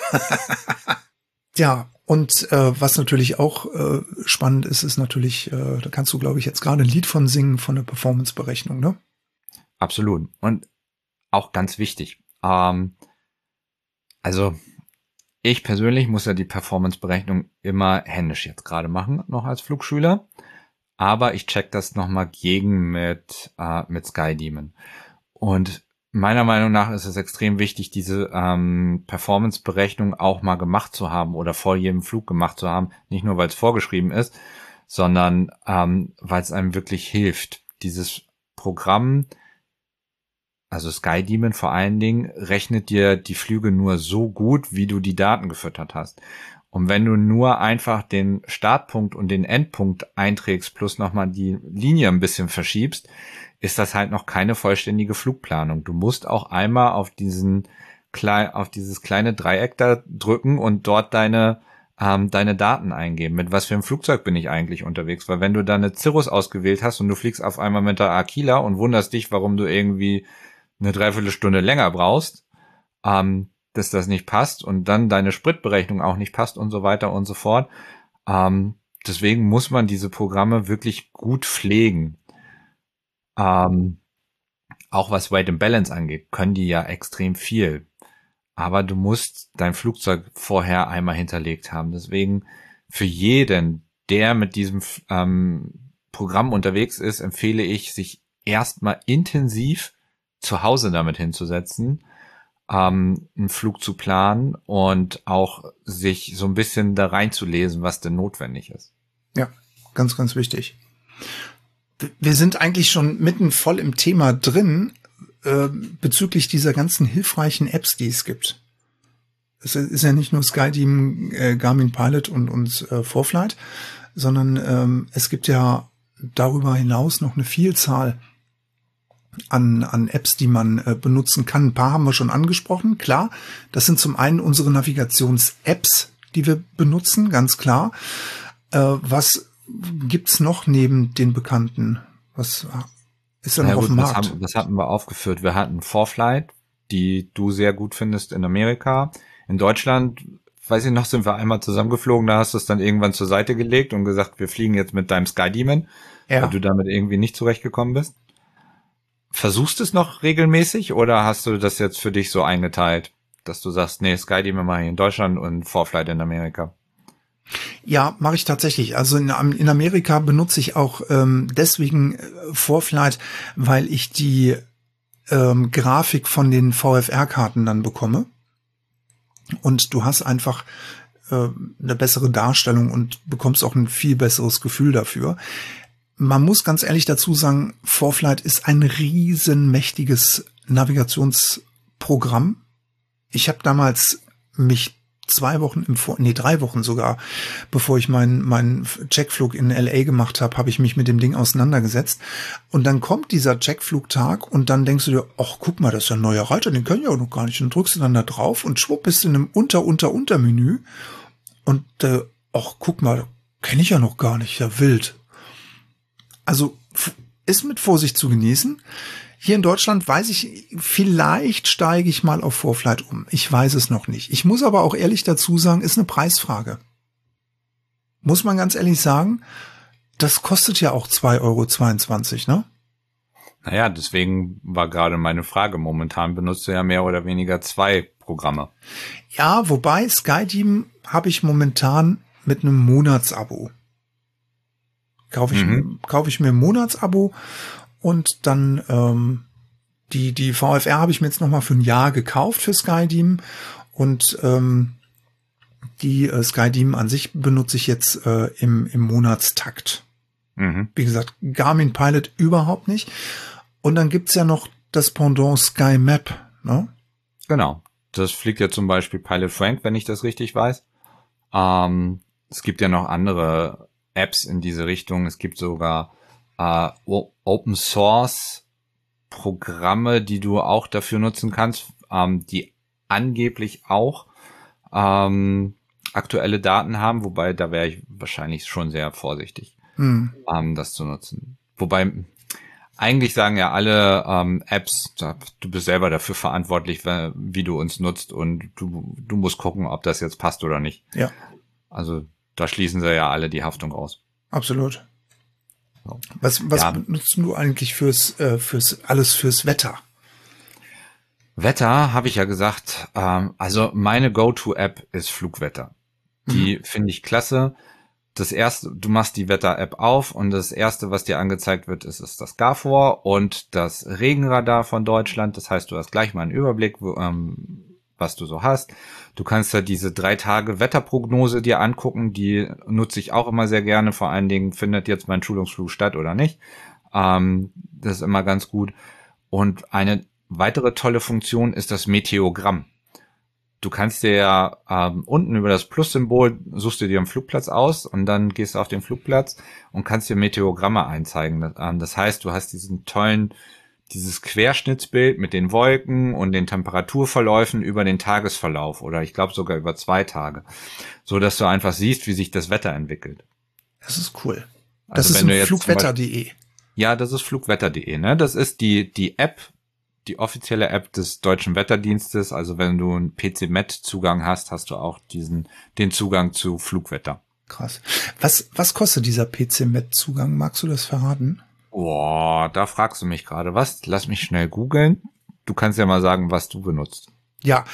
Ja, und äh, was natürlich auch äh, spannend ist, ist natürlich, äh, da kannst du, glaube ich, jetzt gerade ein Lied von singen, von der Performance-Berechnung, ne? Absolut. Und auch ganz wichtig. Ähm, also ich persönlich muss ja die Performance-Berechnung immer händisch jetzt gerade machen, noch als Flugschüler. Aber ich check das nochmal gegen mit, äh, mit SkyDemon. Und meiner Meinung nach ist es extrem wichtig, diese ähm, Performance-Berechnung auch mal gemacht zu haben oder vor jedem Flug gemacht zu haben. Nicht nur, weil es vorgeschrieben ist, sondern ähm, weil es einem wirklich hilft. Dieses Programm, also SkyDemon vor allen Dingen, rechnet dir die Flüge nur so gut, wie du die Daten gefüttert hast. Und wenn du nur einfach den Startpunkt und den Endpunkt einträgst, plus nochmal die Linie ein bisschen verschiebst, ist das halt noch keine vollständige Flugplanung. Du musst auch einmal auf diesen klein, auf dieses kleine Dreieck da drücken und dort deine, ähm, deine Daten eingeben. Mit was für einem Flugzeug bin ich eigentlich unterwegs? Weil wenn du da eine Cirrus ausgewählt hast und du fliegst auf einmal mit der Aquila und wunderst dich, warum du irgendwie eine Dreiviertelstunde länger brauchst, ähm, dass das nicht passt und dann deine Spritberechnung auch nicht passt und so weiter und so fort. Ähm, deswegen muss man diese Programme wirklich gut pflegen. Ähm, auch was Weight and Balance angeht, können die ja extrem viel. Aber du musst dein Flugzeug vorher einmal hinterlegt haben. Deswegen für jeden, der mit diesem ähm, Programm unterwegs ist, empfehle ich, sich erstmal intensiv zu Hause damit hinzusetzen, ähm, einen Flug zu planen und auch sich so ein bisschen da reinzulesen, was denn notwendig ist. Ja, ganz, ganz wichtig. Wir sind eigentlich schon mitten voll im Thema drin, äh, bezüglich dieser ganzen hilfreichen Apps, die es gibt. Es ist ja nicht nur SkyTeam, äh, Garmin Pilot und, und äh, ForeFlight, sondern ähm, es gibt ja darüber hinaus noch eine Vielzahl an, an Apps, die man äh, benutzen kann. Ein paar haben wir schon angesprochen, klar. Das sind zum einen unsere Navigations-Apps, die wir benutzen, ganz klar. Äh, was gibt's noch neben den bekannten? Was ist da noch ja, auf gut, dem das, Markt? haben, das hatten wir aufgeführt. Wir hatten ForeFlight, die du sehr gut findest in Amerika. In Deutschland, weiß ich noch, sind wir einmal zusammengeflogen, da hast du es dann irgendwann zur Seite gelegt und gesagt, wir fliegen jetzt mit deinem SkyDemon, Ja. weil du damit irgendwie nicht zurechtgekommen bist. Versuchst du es noch regelmäßig oder hast du das jetzt für dich so eingeteilt, dass du sagst, nee, SkyDemon mache ich in Deutschland und ForeFlight in Amerika? Ja, mache ich tatsächlich. Also in, in Amerika benutze ich auch ähm, deswegen ForeFlight, weil ich die ähm, Grafik von den V F R-Karten dann bekomme. Und du hast einfach äh, eine bessere Darstellung und bekommst auch ein viel besseres Gefühl dafür. Man muss ganz ehrlich dazu sagen, ForeFlight ist ein riesenmächtiges Navigationsprogramm. Ich habe damals mich zwei Wochen im Vor, nee, drei Wochen sogar, bevor ich meinen meinen Checkflug in L A gemacht habe, habe ich mich mit dem Ding auseinandergesetzt. Und dann kommt dieser Checkflugtag und dann denkst du dir, ach, guck mal, das ist ja ein neuer Reiter, den können ja auch noch gar nicht. Und drückst du dann da drauf und schwupp bist du in einem Unter-Unter-Unter-Menü. Und, äh, ach, guck mal, kenne ich ja noch gar nicht, ja wild. Also ist mit Vorsicht zu genießen. Hier in Deutschland weiß ich, vielleicht steige ich mal auf ForeFlight um. Ich weiß es noch nicht. Ich muss aber auch ehrlich dazu sagen, ist eine Preisfrage. Muss man ganz ehrlich sagen, das kostet ja auch zwei Euro zweiundzwanzig, ne? Naja, deswegen war gerade meine Frage. Momentan benutzt du ja mehr oder weniger zwei Programme. Ja, wobei SkyTeam habe ich momentan mit einem Monatsabo. Kaufe ich, Mhm. kaufe ich mir ein Monatsabo und dann ähm, die die V F R habe ich mir jetzt noch mal für ein Jahr gekauft für SkyTeam und ähm, die äh, SkyTeam an sich benutze ich jetzt äh, im im Monatstakt. Mhm. Wie gesagt, Garmin Pilot überhaupt nicht. Und dann gibt's ja noch das Pendant Sky Map, ne? Genau. Das fliegt ja zum Beispiel Pilot Frank, wenn ich das richtig weiß. Ähm, es gibt ja noch andere Apps in diese Richtung. Es gibt sogar äh, Open Source Programme, die du auch dafür nutzen kannst, ähm, die angeblich auch ähm, aktuelle Daten haben, wobei da wäre ich wahrscheinlich schon sehr vorsichtig, Hm. ähm, das zu nutzen. Wobei eigentlich sagen ja alle ähm, Apps, du bist selber dafür verantwortlich, wie du uns nutzt und du, du musst gucken, ob das jetzt passt oder nicht. Ja. Also da schließen sie ja alle die Haftung aus. Absolut. So. Was, was Ja. benutzt du eigentlich fürs, äh, fürs, alles fürs Wetter? Wetter habe ich ja gesagt, ähm, also meine Go-To-App ist Flugwetter. Die finde ich klasse. Das erste, du machst die Wetter-App auf und das erste, was dir angezeigt wird, ist, ist das Gafor und das Regenradar von Deutschland. Das heißt, du hast gleich mal einen Überblick, wo, ähm, was du so hast. Du kannst da diese drei Tage Wetterprognose dir angucken. Die nutze ich auch immer sehr gerne. Vor allen Dingen, findet jetzt mein Schulungsflug statt oder nicht. Ähm, das ist immer ganz gut. Und eine weitere tolle Funktion ist das Meteogramm. du kannst dir ja ähm, unten über das Plus-Symbol suchst du dir einen Flugplatz aus und dann gehst du auf den Flugplatz und kannst dir Meteogramme einzeigen. Das, ähm, das heißt, du hast diesen tollen, dieses Querschnittsbild mit den Wolken und den Temperaturverläufen über den Tagesverlauf oder ich glaube sogar über zwei Tage, so dass du einfach siehst, wie sich das Wetter entwickelt. Das ist cool. Das Also ist im Flugwetter punkt de. Ja, das ist flugwetter punkt de, ne? Das ist die die App, die offizielle App des Deutschen Wetterdienstes. Also wenn du einen P C Met Zugang hast, hast du auch diesen den Zugang zu Flugwetter. Krass. Was was kostet dieser P C Met Zugang? Magst du das verraten? Boah, da fragst du mich gerade was. Lass mich schnell googeln. Du kannst ja mal sagen, was du benutzt. Ja,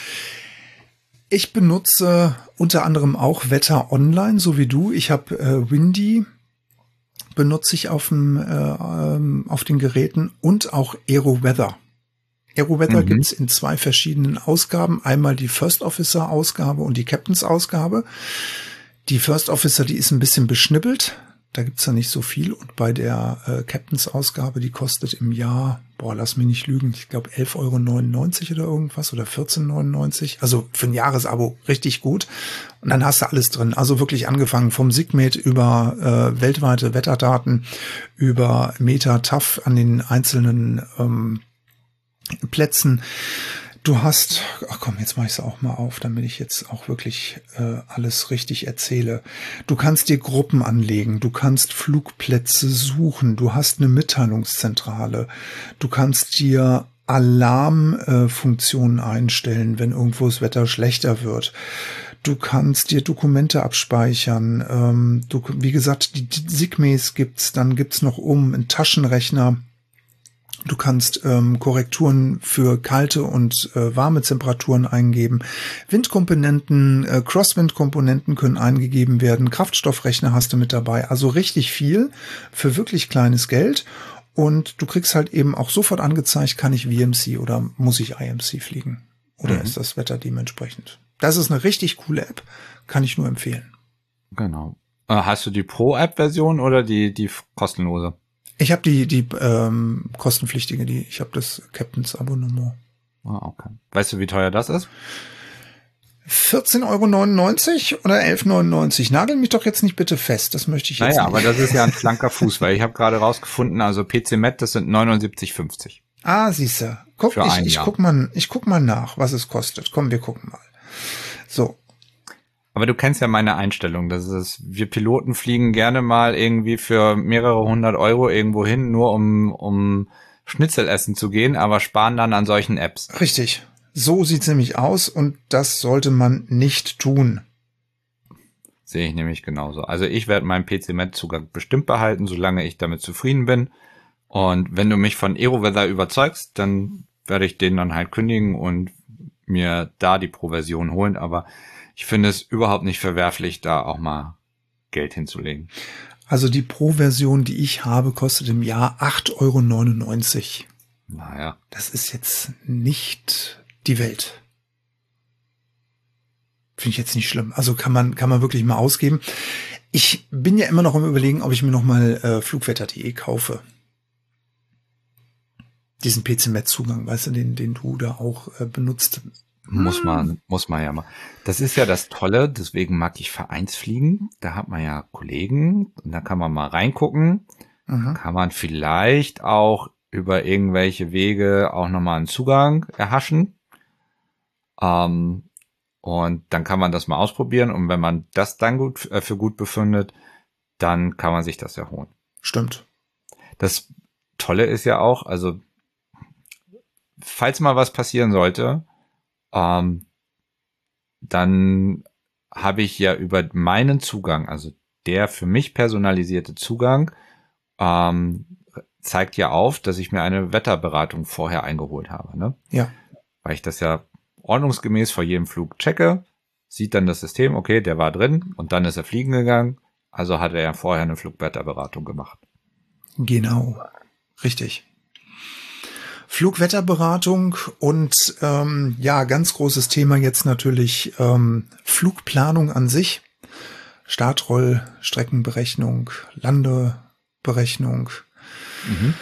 ich benutze unter anderem auch Wetter Online, so wie du. Ich habe äh, Windy, benutze ich auf dem äh, auf den Geräten und auch AeroWeather. AeroWeather mhm. gibt's in zwei verschiedenen Ausgaben. Einmal die First Officer Ausgabe und die Captain's Ausgabe. Die First Officer, die ist ein bisschen beschnippelt. Da gibt's ja nicht so viel. Und bei der äh, Captain's Ausgabe, die kostet im Jahr, boah, lass mich nicht lügen, ich glaube elf Euro neunundneunzig oder irgendwas oder vierzehn Euro neunundneunzig. Also für ein Jahresabo richtig gut. Und dann hast du alles drin. Also wirklich angefangen vom SIGMET über äh, weltweite Wetterdaten, über Meta-Taff an den einzelnen ähm, Plätzen. Du hast, ach komm, jetzt mache ich es auch mal auf, damit ich jetzt auch wirklich äh, alles richtig erzähle. Du kannst dir Gruppen anlegen, du kannst Flugplätze suchen, du hast eine Mitteilungszentrale, du kannst dir Alarmfunktionen äh, einstellen, wenn irgendwo das Wetter schlechter wird. Du kannst dir Dokumente abspeichern. Ähm, du, wie gesagt, die, die SIGMEs gibt's, dann gibt's noch oben einen Taschenrechner. Du kannst ähm, Korrekturen für kalte und äh, warme Temperaturen eingeben. Windkomponenten, äh, Crosswind-Komponenten können eingegeben werden. Kraftstoffrechner hast du mit dabei. Also richtig viel für wirklich kleines Geld. Und du kriegst halt eben auch sofort angezeigt, kann ich V M C oder muss ich I M C fliegen? Oder mhm. ist das Wetter dementsprechend? Das ist eine richtig coole App. Kann ich nur empfehlen. Genau. Äh, hast du die Pro-App-Version oder die die kostenlose? Ich habe die die ähm, kostenpflichtige, die ich habe das Captain's Abonnement. Ah, okay. Weißt du, wie teuer das ist? vierzehn Euro neunundneunzig oder elf Euro neunundneunzig. Nagel mich doch jetzt nicht bitte fest, das möchte ich jetzt naja, nicht. Naja, aber das ist ja ein schlanker Fuß, weil ich habe gerade rausgefunden, also P C Met, das sind neunundsiebzig fünfzig. Ah, siehste. Guck, Für ich, ein ich Jahr. guck mal, ich guck mal nach, was es kostet. Komm, wir gucken mal. So. Aber du kennst ja meine Einstellung, das ist, wir Piloten fliegen gerne mal irgendwie für mehrere hundert Euro irgendwo hin, nur um, um Schnitzel essen zu gehen, aber sparen dann an solchen Apps. Richtig. So sieht's nämlich aus und das sollte man nicht tun. Sehe ich nämlich genauso. Also ich werde meinen P C Met Zugang bestimmt behalten, solange ich damit zufrieden bin. Und wenn du mich von AeroWeather überzeugst, dann werde ich den dann halt kündigen und mir da die Pro-Version holen, aber ich finde es überhaupt nicht verwerflich, da auch mal Geld hinzulegen. Also die Pro-Version, die ich habe, kostet im Jahr acht Euro neunundneunzig. Naja. Das ist jetzt nicht die Welt. Finde ich jetzt nicht schlimm. Also kann man kann man wirklich mal ausgeben. Ich bin ja immer noch am Überlegen, ob ich mir noch mal äh, flugwetter punkt de kaufe. Diesen P C Met Zugang, weißt du, den den du da auch äh, benutzt. Muss man, muss man ja mal. Das ist ja das Tolle, deswegen mag ich Vereinsfliegen. Da hat man ja Kollegen und da kann man mal reingucken. Mhm. Kann man vielleicht auch über irgendwelche Wege auch nochmal einen Zugang erhaschen. Ähm, und dann kann man das mal ausprobieren. Und wenn man das dann gut äh, für gut befindet, dann kann man sich das ja holen. Stimmt. Das Tolle ist ja auch, also falls mal was passieren sollte, Ähm, dann habe ich ja über meinen Zugang, also der für mich personalisierte Zugang, ähm, zeigt ja auf, dass ich mir eine Wetterberatung vorher eingeholt habe, ne? Ja. Weil ich das ja ordnungsgemäß vor jedem Flug checke, sieht dann das System, okay, der war drin und dann ist er fliegen gegangen, also hat er ja vorher eine Flugwetterberatung gemacht. Genau, richtig. Flugwetterberatung und ähm, ja, ganz großes Thema jetzt natürlich ähm, Flugplanung an sich. Startroll, Streckenberechnung, Landeberechnung, mhm.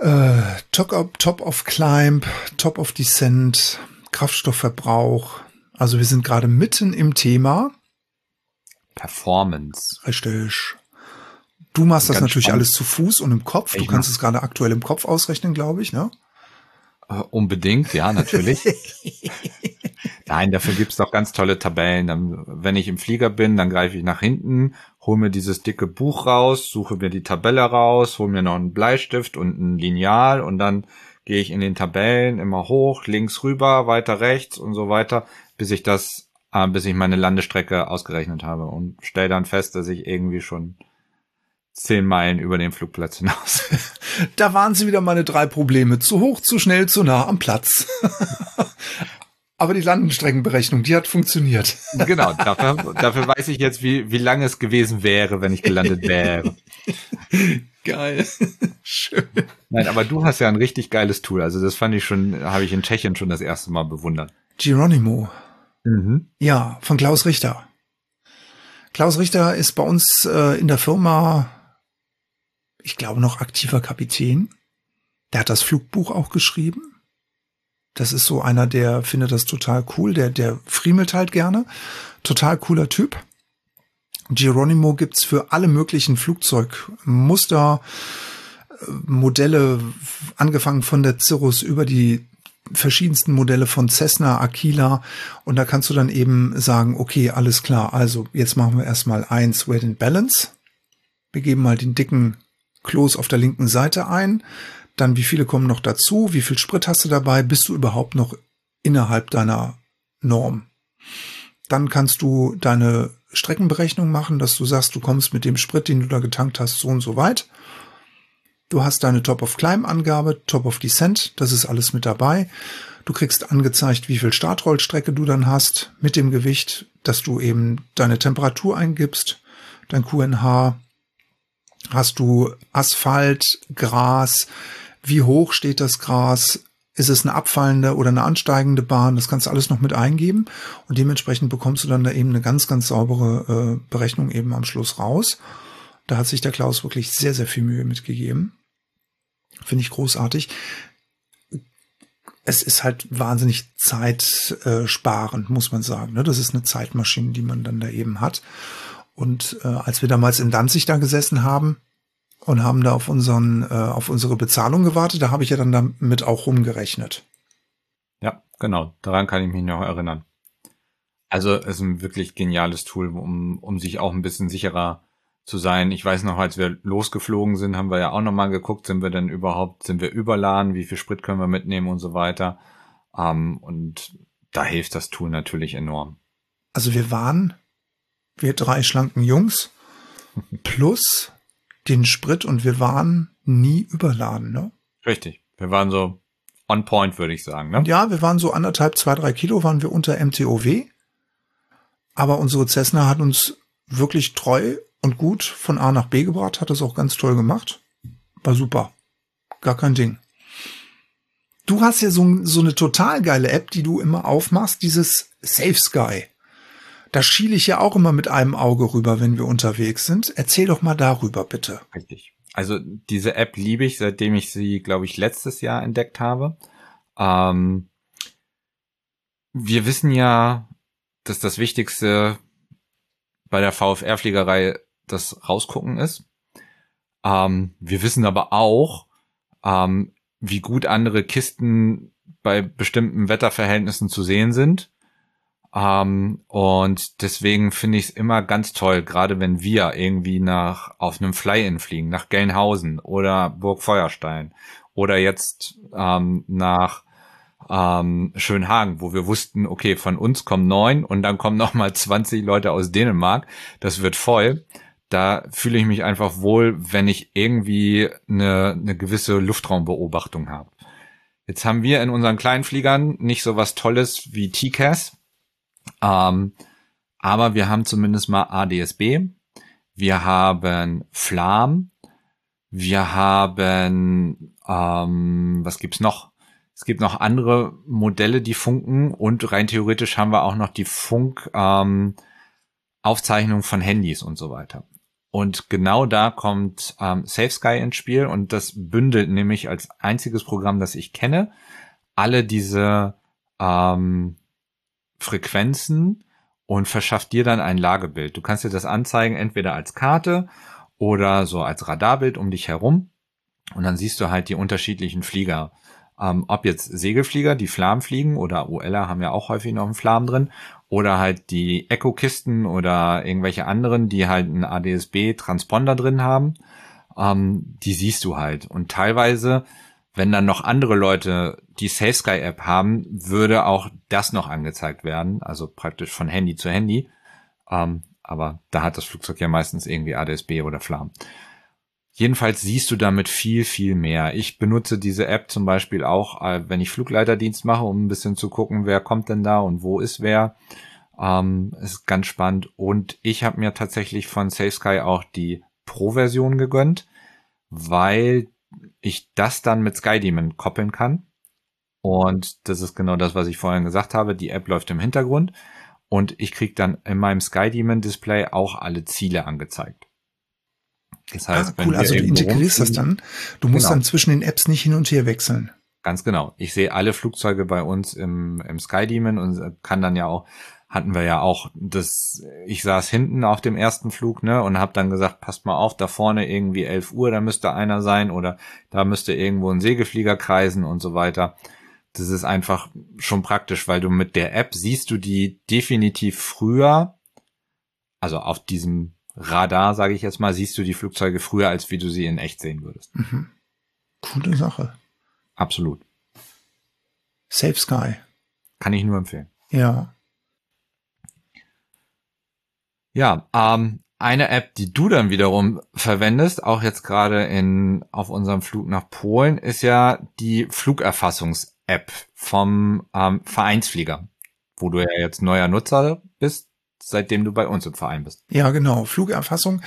äh, Top, Top of Climb, Top of Descent, Kraftstoffverbrauch, Also wir sind gerade mitten im Thema Performance. Richtig. Du machst das Ganz natürlich spannend. alles zu Fuß und im Kopf. Du Ich kannst mach- es gerade aktuell im Kopf ausrechnen, glaube ich, ne? Äh, unbedingt, ja, natürlich. Nein, dafür gibt's doch ganz tolle Tabellen. Dann, wenn ich im Flieger bin, dann greife ich nach hinten, hole mir dieses dicke Buch raus, suche mir die Tabelle raus, hole mir noch einen Bleistift und ein Lineal und dann gehe ich in den Tabellen immer hoch, links rüber, weiter rechts und so weiter, bis ich das, äh, bis ich meine Landestrecke ausgerechnet habe und stelle dann fest, dass ich irgendwie schon zehn Meilen über den Flugplatz hinaus. Da waren sie wieder meine drei Probleme. Zu hoch, zu schnell, zu nah am Platz. Aber die Landenstreckenberechnung, die hat funktioniert. Genau, dafür, dafür weiß ich jetzt, wie, wie lange es gewesen wäre, wenn ich gelandet wäre. Geil. Schön. Nein, aber du hast ja ein richtig geiles Tool. Also das fand ich schon, habe ich in Tschechien schon das erste Mal bewundert. Geronimo. Mhm. Ja, von Klaus Richter. Klaus Richter ist bei uns äh, in der Firma, ich glaube, noch aktiver Kapitän. Der hat das Flugbuch auch geschrieben. Das ist so einer, der findet das total cool. Der, der friemelt halt gerne. Total cooler Typ. Geronimo gibt's für alle möglichen Flugzeugmuster, Modelle, angefangen von der Cirrus über die verschiedensten Modelle von Cessna, Aquila. Und da kannst du dann eben sagen, okay, alles klar. Also jetzt machen wir erstmal eins, Weight and Balance. Wir geben mal den dicken Kloß auf der linken Seite ein. Dann, wie viele kommen noch dazu? Wie viel Sprit hast du dabei? Bist du überhaupt noch innerhalb deiner Norm? Dann kannst du deine Streckenberechnung machen, dass du sagst, du kommst mit dem Sprit, den du da getankt hast, so und so weit. Du hast deine Top-of-Climb-Angabe, Top-of-Descent, das ist alles mit dabei. Du kriegst angezeigt, wie viel Startrollstrecke du dann hast mit dem Gewicht, dass du eben deine Temperatur eingibst, dein Q N H. Hast du Asphalt, Gras, wie hoch steht das Gras, ist es eine abfallende oder eine ansteigende Bahn, das kannst du alles noch mit eingeben und dementsprechend bekommst du dann da eben eine ganz, ganz saubere äh, Berechnung eben am Schluss raus. Da hat sich der Klaus wirklich sehr, sehr viel Mühe mitgegeben. Finde ich großartig. Es ist halt wahnsinnig zeitsparend, muss man sagen. Ne? Das ist eine Zeitmaschine, die man dann da eben hat. Und äh, als wir damals in Danzig da gesessen haben und haben da auf unseren, äh, auf unsere Bezahlung gewartet, da habe ich ja dann damit auch rumgerechnet. Ja, genau. Daran kann ich mich noch erinnern. Also es ist ein wirklich geniales Tool, um, um sich auch ein bisschen sicherer zu sein. Ich weiß noch, als wir losgeflogen sind, haben wir ja auch nochmal geguckt, sind wir denn überhaupt, sind wir überladen, wie viel Sprit können wir mitnehmen und so weiter. Ähm, und da hilft das Tool natürlich enorm. Also wir waren, wir drei schlanken Jungs, plus den Sprit und wir waren nie überladen, ne? Richtig. Wir waren so on point, würde ich sagen, ne? Ja, wir waren so anderthalb, zwei, drei Kilo waren wir unter M T O W. Aber unsere Cessna hat uns wirklich treu und gut von A nach B gebracht, hat das auch ganz toll gemacht. War super. Gar kein Ding. Du hast ja so, so eine total geile App, die du immer aufmachst, dieses Safe Sky. Da schiele ich ja auch immer mit einem Auge rüber, wenn wir unterwegs sind. Erzähl doch mal darüber, bitte. Richtig. Also diese App liebe ich, seitdem ich sie, glaube ich, letztes Jahr entdeckt habe. Ähm, wir wissen ja, dass das Wichtigste bei der V F R-Fliegerei das Rausgucken ist. Ähm, wir wissen aber auch, ähm, wie gut andere Kisten bei bestimmten Wetterverhältnissen zu sehen sind. Um, und deswegen finde ich es immer ganz toll, gerade wenn wir irgendwie nach auf einem Fly-In fliegen, nach Gelnhausen oder Burg Feuerstein oder jetzt ähm, nach ähm, Schönhagen, wo wir wussten, okay, von uns kommen neun und dann kommen noch mal zwanzig Leute aus Dänemark, das wird voll. Da fühle ich mich einfach wohl, wenn ich irgendwie eine, eine gewisse Luftraumbeobachtung habe. Jetzt haben wir in unseren kleinen Fliegern nicht so was Tolles wie T C A S. Ähm, aber wir haben zumindest mal A D S B, wir haben Flam, wir haben, ähm, was gibt's noch? Es gibt noch andere Modelle, die funken und rein theoretisch haben wir auch noch die Funk-Aufzeichnung ähm, von Handys und so weiter. Und genau da kommt ähm, Safe Sky ins Spiel und das bündelt nämlich als einziges Programm, das ich kenne, alle diese ähm, Frequenzen und verschafft dir dann ein Lagebild. Du kannst dir das anzeigen, entweder als Karte oder so als Radarbild um dich herum. Und dann siehst du halt die unterschiedlichen Flieger. Ähm, ob jetzt Segelflieger, die Flam fliegen, oder U L er haben ja auch häufig noch einen Flam drin, oder halt die Echo-Kisten oder irgendwelche anderen, die halt einen A D S B-Transponder drin haben. Ähm, die siehst du halt. Und teilweise, wenn dann noch andere Leute die Safe Sky App haben, würde auch das noch angezeigt werden, also praktisch von Handy zu Handy. Ähm, aber da hat das Flugzeug ja meistens irgendwie A D S B oder Flam. Jedenfalls siehst du damit viel, viel mehr. Ich benutze diese App zum Beispiel auch, wenn ich Flugleiterdienst mache, um ein bisschen zu gucken, wer kommt denn da und wo ist wer. Ähm, ist ganz spannend. Und ich habe mir tatsächlich von Safe Sky auch die Pro-Version gegönnt, weil ich das dann mit SkyDemon koppeln kann. Und das ist genau das, was ich vorhin gesagt habe. Die App läuft im Hintergrund und ich kriege dann in meinem SkyDemon-Display auch alle Ziele angezeigt. Das heißt, ah, cool, also du integrierst das dann. Du musst genau. dann zwischen den Apps nicht hin und her wechseln. Ganz genau. Ich sehe alle Flugzeuge bei uns im, im SkyDemon und kann dann ja auch, hatten wir ja auch, das, ich saß hinten auf dem ersten Flug, ne, und habe dann gesagt, passt mal auf, da vorne irgendwie elf Uhr, da müsste einer sein oder da müsste irgendwo ein Segelflieger kreisen und so weiter. Das ist einfach schon praktisch, weil du mit der App siehst du die definitiv früher, also auf diesem Radar, sage ich jetzt mal, siehst du die Flugzeuge früher, als wie du sie in echt sehen würdest. Mhm. Coole Sache. Absolut. Safe Sky. Kann ich nur empfehlen. Ja. Ja, ähm, eine App, die du dann wiederum verwendest, auch jetzt gerade in auf unserem Flug nach Polen, ist ja die Flugerfassungs-App vom ähm, Vereinsflieger, wo du ja jetzt neuer Nutzer bist, seitdem du bei uns im Verein bist. Ja, genau. Flugerfassung.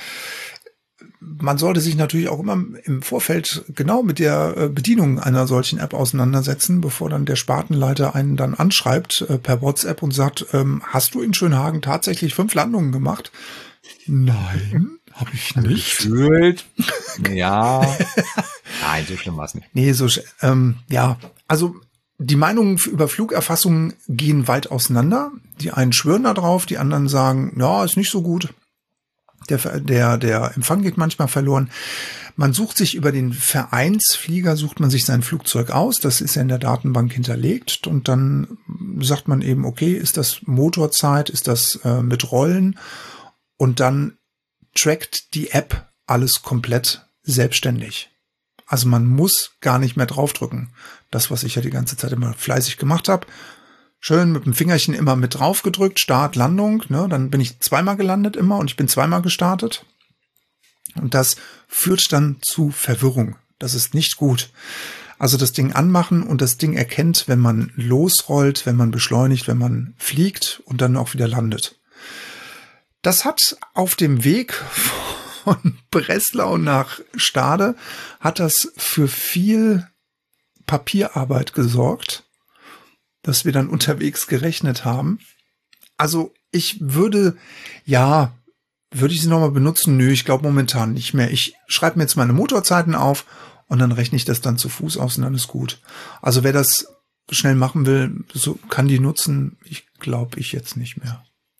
Man sollte sich natürlich auch immer im Vorfeld genau mit der Bedienung einer solchen App auseinandersetzen, bevor dann der Spartenleiter einen dann anschreibt äh, per WhatsApp und sagt, ähm, hast du in Schönhagen tatsächlich fünf Landungen gemacht? Nein, habe ich nicht. Gefühlt. Ja. Nein, so schlimm war es nicht. Nee, so, ähm, ja, also die Meinungen über Flugerfassungen gehen weit auseinander. Die einen schwören da drauf, die anderen sagen, ja, ist nicht so gut. Der, der, der Empfang geht manchmal verloren. Man sucht sich über den Vereinsflieger, sucht man sich sein Flugzeug aus. Das ist ja in der Datenbank hinterlegt. Und dann sagt man eben, okay, ist das Motorzeit, ist das äh, mit Rollen? Und dann trackt die App alles komplett selbstständig. Also man muss gar nicht mehr draufdrücken. Das, was ich ja die ganze Zeit immer fleißig gemacht habe. Schön mit dem Fingerchen immer mit drauf gedrückt, Start, Landung, ne? Dann bin ich zweimal gelandet immer und ich bin zweimal gestartet. Und das führt dann zu Verwirrung. Das ist nicht gut. Also das Ding anmachen und das Ding erkennt, wenn man losrollt, wenn man beschleunigt, wenn man fliegt und dann auch wieder landet. Das hat auf dem Weg von Breslau nach Stade, hat das für viel Papierarbeit gesorgt, dass wir dann unterwegs gerechnet haben. Also ich würde, ja, würde ich sie nochmal benutzen? Nö, ich glaube momentan nicht mehr. Ich schreibe mir jetzt meine Motorzeiten auf und dann rechne ich das dann zu Fuß aus und dann ist gut. Also wer das schnell machen will, so kann die nutzen. Ich glaube ich jetzt nicht mehr.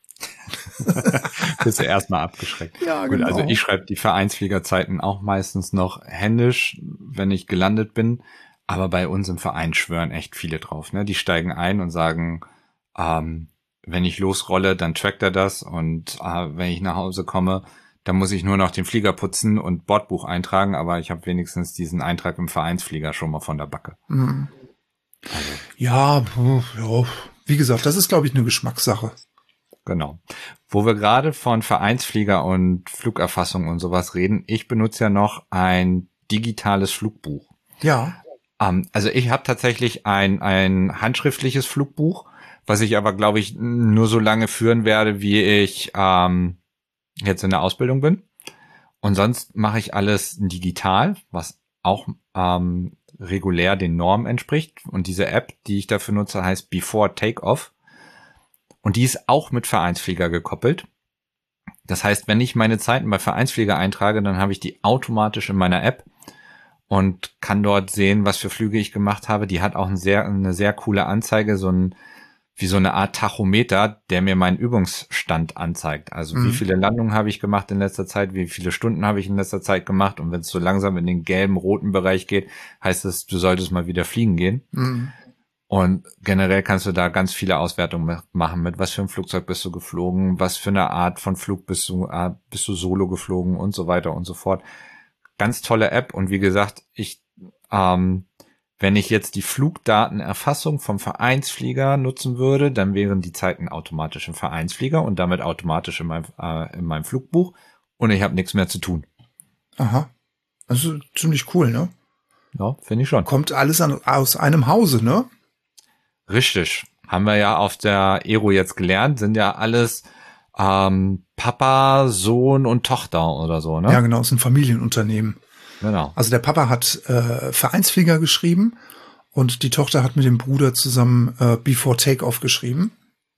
Bist du erstmal abgeschreckt. Ja, gut, genau. Also ich schreibe die Vereinsfliegerzeiten auch meistens noch händisch, wenn ich gelandet bin. Aber bei uns im Verein schwören echt viele drauf. Ne? Die steigen ein und sagen, ähm, wenn ich losrolle, dann trackt er das. Und äh, wenn ich nach Hause komme, dann muss ich nur noch den Flieger putzen und Bordbuch eintragen. Aber ich habe wenigstens diesen Eintrag im Vereinsflieger schon mal von der Backe. Mhm. Also. Ja, ja, wie gesagt, das ist, glaube ich, eine Geschmackssache. Genau. Wo wir gerade von Vereinsflieger und Flugerfassung und sowas reden, ich benutze ja noch ein digitales Flugbuch. Ja. Um, also ich habe tatsächlich ein ein handschriftliches Flugbuch, was ich aber, glaube ich, nur so lange führen werde, wie ich ähm, jetzt in der Ausbildung bin. Und sonst mache ich alles digital, was auch ähm, regulär den Normen entspricht. Und diese App, die ich dafür nutze, heißt Before Takeoff. Und die ist auch mit Vereinsflieger gekoppelt. Das heißt, wenn ich meine Zeiten bei Vereinsflieger eintrage, dann habe ich die automatisch in meiner App und kann dort sehen, was für Flüge ich gemacht habe. Die hat auch ein sehr, eine sehr coole Anzeige, so ein wie so eine Art Tachometer, der mir meinen Übungsstand anzeigt. Also mhm. wie viele Landungen habe ich gemacht in letzter Zeit, wie viele Stunden habe ich in letzter Zeit gemacht. Und wenn es so langsam in den gelben, roten Bereich geht, heißt es, du solltest mal wieder fliegen gehen. Mhm. Und generell kannst du da ganz viele Auswertungen machen. Mit was für ein Flugzeug bist du geflogen, was für eine Art von Flug bist du, äh, bist du solo geflogen und so weiter und so fort. Ganz tolle App. Und wie gesagt, ich, ähm, wenn ich jetzt die Flugdatenerfassung vom Vereinsflieger nutzen würde, dann wären die Zeiten automatisch im Vereinsflieger und damit automatisch in meinem, äh, in meinem Flugbuch und ich habe nichts mehr zu tun. Aha. Also ziemlich cool, ne? Ja, finde ich schon. Kommt alles an, aus einem Hause, ne? Richtig. Haben wir ja auf der Aero jetzt gelernt, sind ja alles ähm, Papa, Sohn und Tochter oder so, ne? Ja, genau, es ist ein Familienunternehmen. Genau. Also der Papa hat äh, Vereinsflieger geschrieben und die Tochter hat mit dem Bruder zusammen äh, Before Takeoff geschrieben.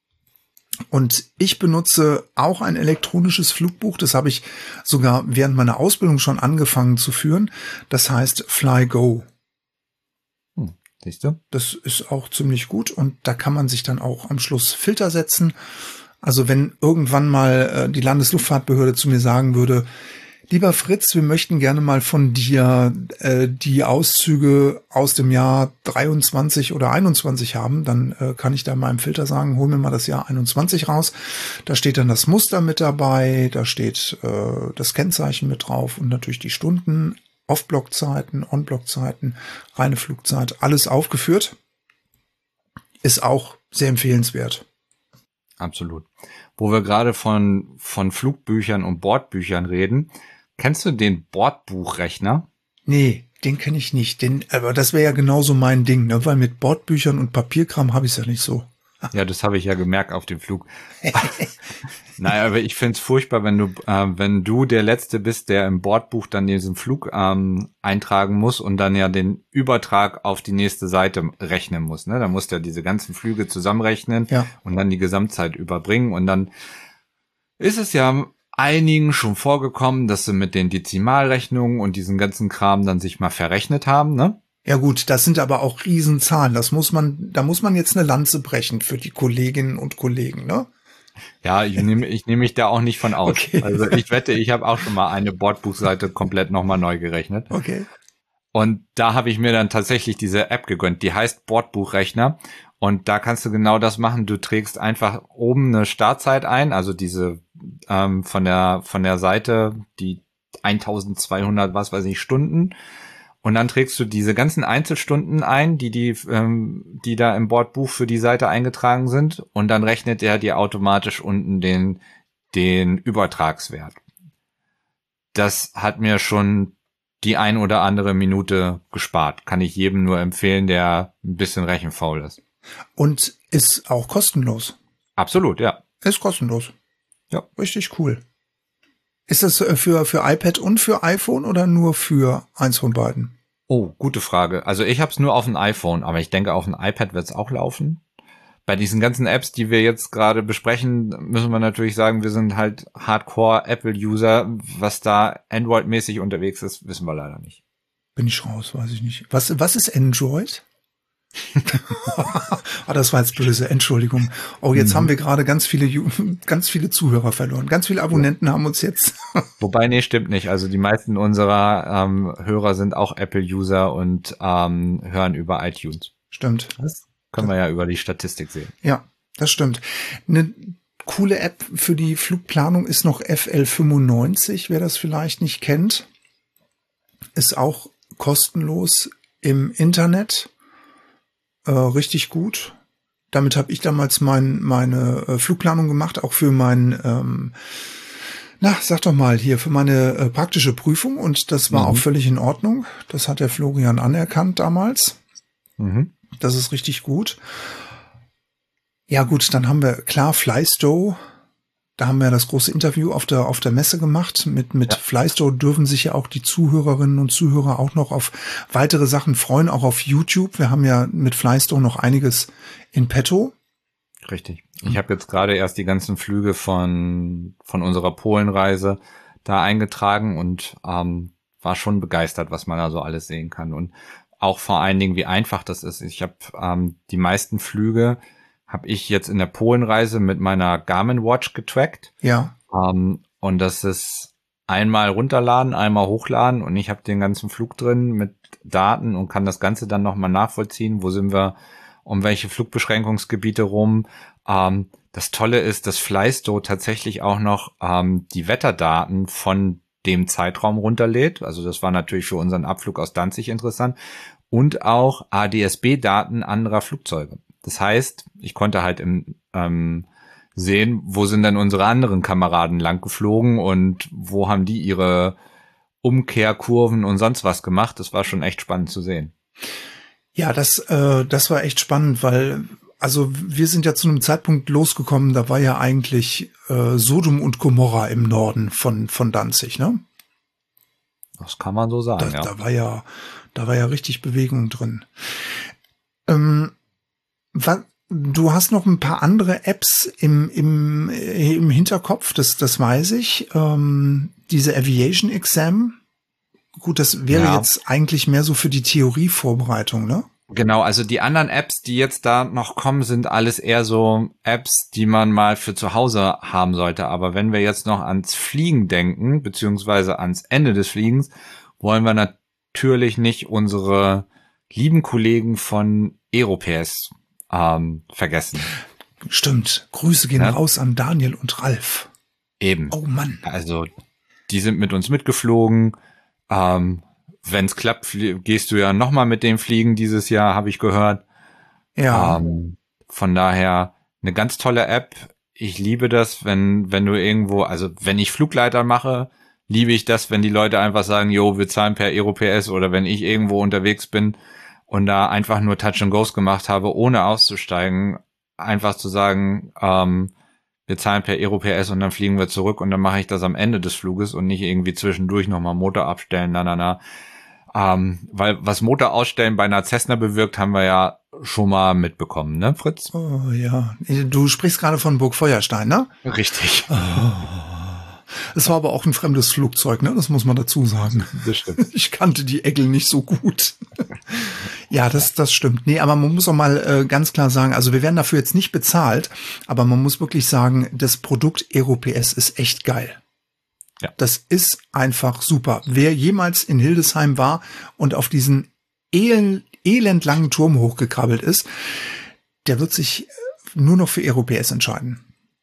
Und ich benutze auch ein elektronisches Flugbuch. Das habe ich sogar während meiner Ausbildung schon angefangen zu führen. Das heißt FlyGo. Hm, siehst du? Das ist auch ziemlich gut und da kann man sich dann auch am Schluss Filter setzen. Also wenn irgendwann mal äh, die Landesluftfahrtbehörde zu mir sagen würde, lieber Fritz, wir möchten gerne mal von dir äh, die Auszüge aus dem Jahr dreiundzwanzig oder einundzwanzig haben, dann äh, kann ich da in meinem Filter sagen, hol mir mal das Jahr einundzwanzig raus. Da steht dann das Muster mit dabei, da steht äh, das Kennzeichen mit drauf und natürlich die Stunden, Off-Block-Zeiten, On-Block-Zeiten, reine Flugzeit, alles aufgeführt. Ist auch sehr empfehlenswert. Absolut. Wo wir gerade von von Flugbüchern und Bordbüchern reden, kennst du den Bordbuchrechner? Nee, den kenne ich nicht. Den, aber das wäre ja genauso mein Ding, ne? Weil mit Bordbüchern und Papierkram habe ich es ja nicht so. Ja, das habe ich ja gemerkt auf dem Flug. Naja, aber ich find's furchtbar, wenn du äh, wenn du der Letzte bist, der im Bordbuch dann diesen Flug ähm, eintragen muss und dann ja den Übertrag auf die nächste Seite rechnen muss. Ne? Da musst du ja diese ganzen Flüge zusammenrechnen ja. und dann die Gesamtzeit überbringen. Und dann ist es ja einigen schon vorgekommen, dass sie mit den Dezimalrechnungen und diesen ganzen Kram dann sich mal verrechnet haben, ne? Ja gut, das sind aber auch Riesenzahlen. Das muss man, da muss man jetzt eine Lanze brechen für die Kolleginnen und Kollegen, ne? Ja, ich nehme ich nehme mich da auch nicht von aus. Okay. Also ich wette, ich habe auch schon mal eine Bordbuchseite komplett nochmal neu gerechnet. Okay. Und da habe ich mir dann tatsächlich diese App gegönnt. Die heißt Bordbuchrechner. Und da kannst du genau das machen. Du trägst einfach oben eine Startzeit ein, also diese ähm, von der von der Seite die eintausendzweihundert, was weiß ich, Stunden. Und dann trägst du diese ganzen Einzelstunden ein, die die ähm, die da im Bordbuch für die Seite eingetragen sind, und dann rechnet er dir automatisch unten den den Übertragswert. Das hat mir schon die ein oder andere Minute gespart. Kann ich jedem nur empfehlen, der ein bisschen rechenfaul ist. Und ist auch kostenlos. Absolut, ja. Ist kostenlos. Ja, richtig cool. Ist das für für iPad und für iPhone oder nur für eins von beiden? Oh, gute Frage. Also ich habe es nur auf dem iPhone, aber ich denke, auf dem iPad wird es auch laufen. Bei diesen ganzen Apps, die wir jetzt gerade besprechen, müssen wir natürlich sagen, wir sind halt Hardcore-Apple-User. Was da Android-mäßig unterwegs ist, wissen wir leider nicht. Bin ich raus, weiß ich nicht. Was, was ist Android? Ah, das war jetzt böse, Entschuldigung. Oh, jetzt mhm. haben wir gerade ganz viele, ganz viele Zuhörer verloren. Ganz viele Abonnenten ja. haben uns jetzt. Wobei, nee, stimmt nicht. Also die meisten unserer ähm, Hörer sind auch Apple-User und ähm, hören über iTunes. Stimmt. Das können wir ja über die Statistik sehen. Ja, das stimmt. Eine coole App für die Flugplanung ist noch F L fünfundneunzig, wer das vielleicht nicht kennt. Ist auch kostenlos im Internet. Äh, richtig gut. Damit habe ich damals mein, meine äh, Flugplanung gemacht, auch für mein, ähm, na, sag doch mal hier, für meine äh, praktische Prüfung, und das war mhm. auch völlig in Ordnung. Das hat der Florian anerkannt damals. Mhm. Das ist richtig gut. Ja gut, dann haben wir, klar, Flystow. Da haben wir das große Interview auf der auf der Messe gemacht. Mit mit ja. Flystow dürfen sich ja auch die Zuhörerinnen und Zuhörer auch noch auf weitere Sachen freuen, auch auf YouTube. Wir haben ja mit Flystow noch einiges in petto. Richtig. Ich habe jetzt gerade erst die ganzen Flüge von von unserer Polenreise da eingetragen und ähm, war schon begeistert, was man da so alles sehen kann, und auch vor allen Dingen, wie einfach das ist. Ich habe ähm, die meisten Flüge habe ich jetzt in der Polenreise mit meiner Garmin Watch getrackt. Ja. Ähm, und das ist einmal runterladen, einmal hochladen und ich habe den ganzen Flug drin mit Daten und kann das Ganze dann nochmal nachvollziehen. Wo sind wir, um welche Flugbeschränkungsgebiete rum? Ähm, das Tolle ist, dass Flysto tatsächlich auch noch ähm, die Wetterdaten von dem Zeitraum runterlädt. Also das war natürlich für unseren Abflug aus Danzig interessant. Und auch A D S B-Daten anderer Flugzeuge. Das heißt, ich konnte halt im ähm, sehen, wo sind denn unsere anderen Kameraden lang geflogen und wo haben die ihre Umkehrkurven und sonst was gemacht. Das war schon echt spannend zu sehen. Ja, das, äh, das war echt spannend, weil also wir sind ja zu einem Zeitpunkt losgekommen, da war ja eigentlich äh, Sodom und Gomorra im Norden von von Danzig, ne? Das kann man so sagen, da, ja. Da war ja, da war ja richtig Bewegung drin. Ähm, was, du hast noch ein paar andere Apps im im im Hinterkopf, das das weiß ich. Ähm, diese Aviation Exam. Gut, das wäre ja. jetzt eigentlich mehr so für die Theorievorbereitung, ne? Genau, also die anderen Apps, die jetzt da noch kommen, sind alles eher so Apps, die man mal für zu Hause haben sollte. Aber wenn wir jetzt noch ans Fliegen denken, beziehungsweise ans Ende des Fliegens, wollen wir natürlich nicht unsere lieben Kollegen von Aeropass ähm, vergessen. Stimmt. Grüße gehen ja? raus an Daniel und Ralf. Eben. Oh Mann. Also die sind mit uns mitgeflogen. Ähm, Wenn es klappt, flie- gehst du ja nochmal mit dem Fliegen dieses Jahr, habe ich gehört. Ja. Ähm, von daher eine ganz tolle App. Ich liebe das, wenn wenn du irgendwo, also wenn ich Flugleiter mache, liebe ich das, wenn die Leute einfach sagen, jo, wir zahlen per Aeropass, oder wenn ich irgendwo unterwegs bin und da einfach nur Touch and Goes gemacht habe, ohne auszusteigen, einfach zu sagen, ähm, wir zahlen per Aeropass und dann fliegen wir zurück und dann mache ich das am Ende des Fluges und nicht irgendwie zwischendurch nochmal Motor abstellen, na, na, na. Ähm, weil was Motor ausstellen bei einer Cessna bewirkt, haben wir ja schon mal mitbekommen, ne, Fritz? Oh ja. Du sprichst gerade von Burg Feuerstein, ne? Richtig. Oh. Es war aber auch ein fremdes Flugzeug, ne? Das muss man dazu sagen. Das stimmt. Ich kannte die Egel nicht so gut. Ja, das, das stimmt. Nee, aber man muss auch mal äh, ganz klar sagen, also wir werden dafür jetzt nicht bezahlt, aber man muss wirklich sagen, das Produkt Aeropass ist echt geil. Ja. Das ist einfach super. Wer jemals in Hildesheim war und auf diesen el- elendlangen Turm hochgekrabbelt ist, der wird sich nur noch für Aeropass entscheiden.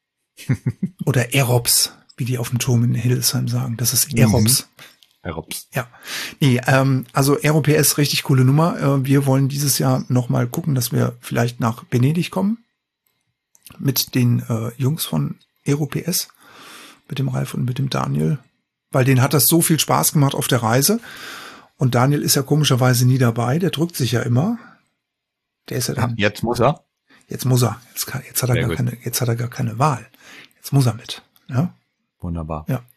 Oder Aerops, wie die auf dem Turm in Hildesheim sagen. Das ist Aerops. Mhm. Aerops. Ja. Nee, ähm, also Aeropass, richtig coole Nummer. Äh, wir wollen dieses Jahr noch mal gucken, dass wir vielleicht nach Venedig kommen. Mit den äh, Jungs von Aeropass. Mit dem Ralf und mit dem Daniel. Weil denen hat das so viel Spaß gemacht auf der Reise. Und Daniel ist ja komischerweise nie dabei. Der drückt sich ja immer. Der ist ja dann. Jetzt muss er. Jetzt muss er. Jetzt, kann, jetzt hat er Sehr gar gut. keine, jetzt hat er gar keine Wahl. Jetzt muss er mit. Ja. Wunderbar. Ja.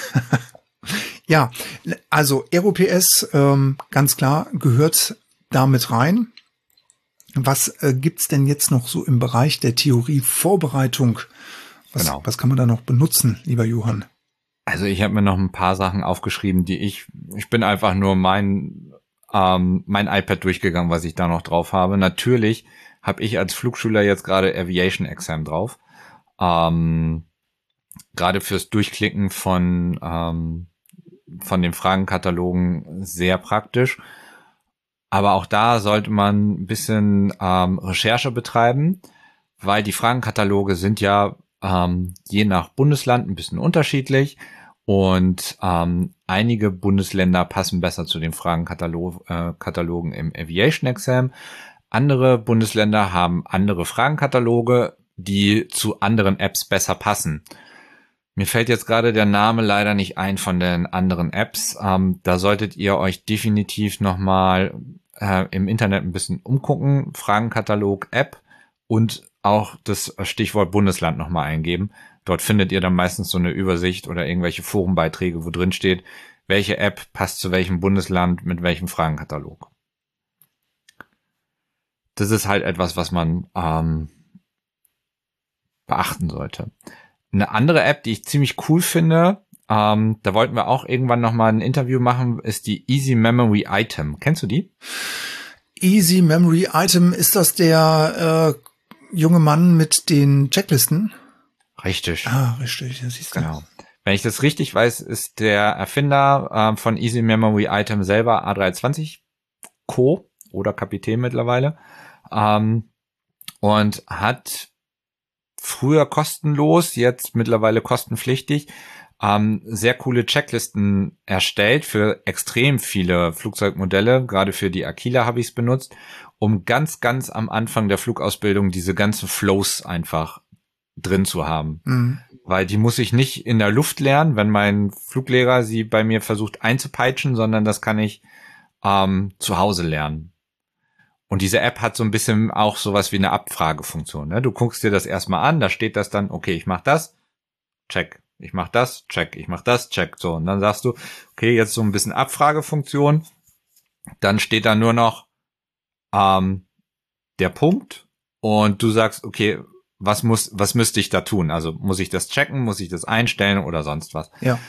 Ja, also Aeropass, ähm, ganz klar, gehört damit rein. Was äh, gibt's denn jetzt noch so im Bereich der Theorievorbereitung? Was, Genau. was kann man da noch benutzen, lieber Johann? Also ich habe mir noch ein paar Sachen aufgeschrieben, die ich, ich bin einfach nur mein, ähm, mein iPad durchgegangen, was ich da noch drauf habe. Natürlich habe ich als Flugschüler jetzt gerade Aviation Exam drauf. Ähm, gerade fürs Durchklicken von, ähm, von den Fragenkatalogen sehr praktisch. Aber auch da sollte man ein bisschen ähm, Recherche betreiben, weil die Fragenkataloge sind ja ähm, je nach Bundesland ein bisschen unterschiedlich und ähm, einige Bundesländer passen besser zu den Fragenkatalogen äh, Katalogen im Aviation Exam. Andere Bundesländer haben andere Fragenkataloge, die zu anderen Apps besser passen. Mir fällt jetzt gerade der Name leider nicht ein von den anderen Apps. Ähm, da solltet ihr euch definitiv nochmal äh, im Internet ein bisschen umgucken. Fragenkatalog, App und auch das Stichwort Bundesland nochmal eingeben. Dort findet ihr dann meistens so eine Übersicht oder irgendwelche Forenbeiträge, wo drin steht, welche App passt zu welchem Bundesland mit welchem Fragenkatalog. Das ist halt etwas, was man ähm, beachten sollte. Eine andere App, die ich ziemlich cool finde, ähm, da wollten wir auch irgendwann nochmal ein Interview machen, ist die Easy Memory Item. Kennst du die? Easy Memory Item, ist das der, äh, junge Mann mit den Checklisten? Richtig. Ah, richtig, das siehst du. Genau. Wenn ich das richtig weiß, ist der Erfinder äh, von Easy Memory Item selber A drei zwanzig Co. oder Kapitän mittlerweile ähm, und hat früher kostenlos, jetzt mittlerweile kostenpflichtig, ähm, sehr coole Checklisten erstellt für extrem viele Flugzeugmodelle. Gerade für die Aquila habe ich es benutzt, um ganz, ganz am Anfang der Flugausbildung diese ganzen Flows einfach drin zu haben. Mhm. Weil die muss ich nicht in der Luft lernen, wenn mein Fluglehrer sie bei mir versucht einzupeitschen, sondern das kann ich ähm, zu Hause lernen. Und diese App hat so ein bisschen auch sowas wie eine Abfragefunktion. Ne? Du guckst dir das erstmal an, da steht das dann, okay, ich mach das, check, ich mach das, check, ich mach das, check. So, und dann sagst du, okay, jetzt so ein bisschen Abfragefunktion. Dann steht da nur noch ähm, der Punkt und du sagst, okay, was muss, was müsste ich da tun? Also muss ich das checken, muss ich das einstellen oder sonst was? Ja.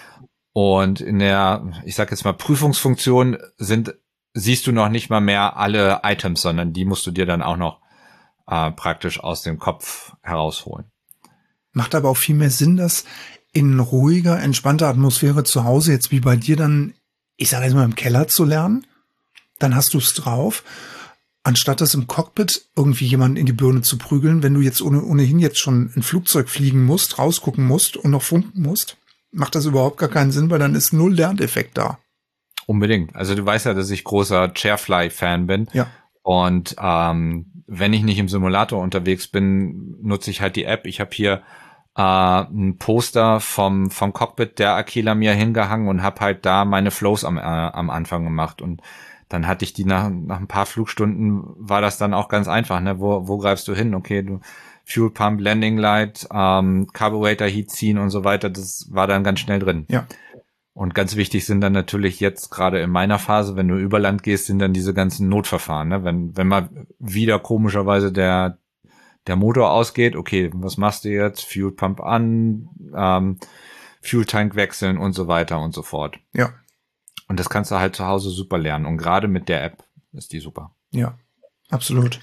Und in der, ich sag jetzt mal, Prüfungsfunktion sind, siehst du noch nicht mal mehr alle Items, sondern die musst du dir dann auch noch äh, praktisch aus dem Kopf herausholen. Macht aber auch viel mehr Sinn, das in ruhiger, entspannter Atmosphäre zu Hause, jetzt wie bei dir dann, ich sage jetzt mal im Keller zu lernen. Dann hast du es drauf. Anstatt das im Cockpit irgendwie jemanden in die Birne zu prügeln, wenn du jetzt ohne, ohnehin jetzt schon ein Flugzeug fliegen musst, rausgucken musst und noch funken musst, macht das überhaupt gar keinen Sinn, weil dann ist null Lerneffekt da. Unbedingt. Also du weißt ja, dass ich großer Chairfly-Fan bin. Ja. Und ähm, wenn ich nicht im Simulator unterwegs bin, nutze ich halt die App. Ich habe hier äh, ein Poster vom vom Cockpit der Aquila mir hingehangen und habe halt da meine Flows am, äh, am Anfang gemacht. Und dann hatte ich die nach, nach ein paar Flugstunden, war das dann auch ganz einfach, ne? Wo, wo greifst du hin? Okay, du Fuel Pump, Landing Light, ähm, Carburetor Heat ziehen und so weiter, das war dann ganz schnell drin. Ja. Und ganz wichtig sind dann natürlich jetzt gerade in meiner Phase, wenn du über Land gehst, sind dann diese ganzen Notverfahren, ne? Wenn, wenn mal wieder komischerweise der, der Motor ausgeht, okay, was machst du jetzt? Fuel Pump an, ähm, Fuel Tank wechseln und so weiter und so fort. Ja. Und das kannst du halt zu Hause super lernen. Und gerade mit der App ist die super. Ja, absolut.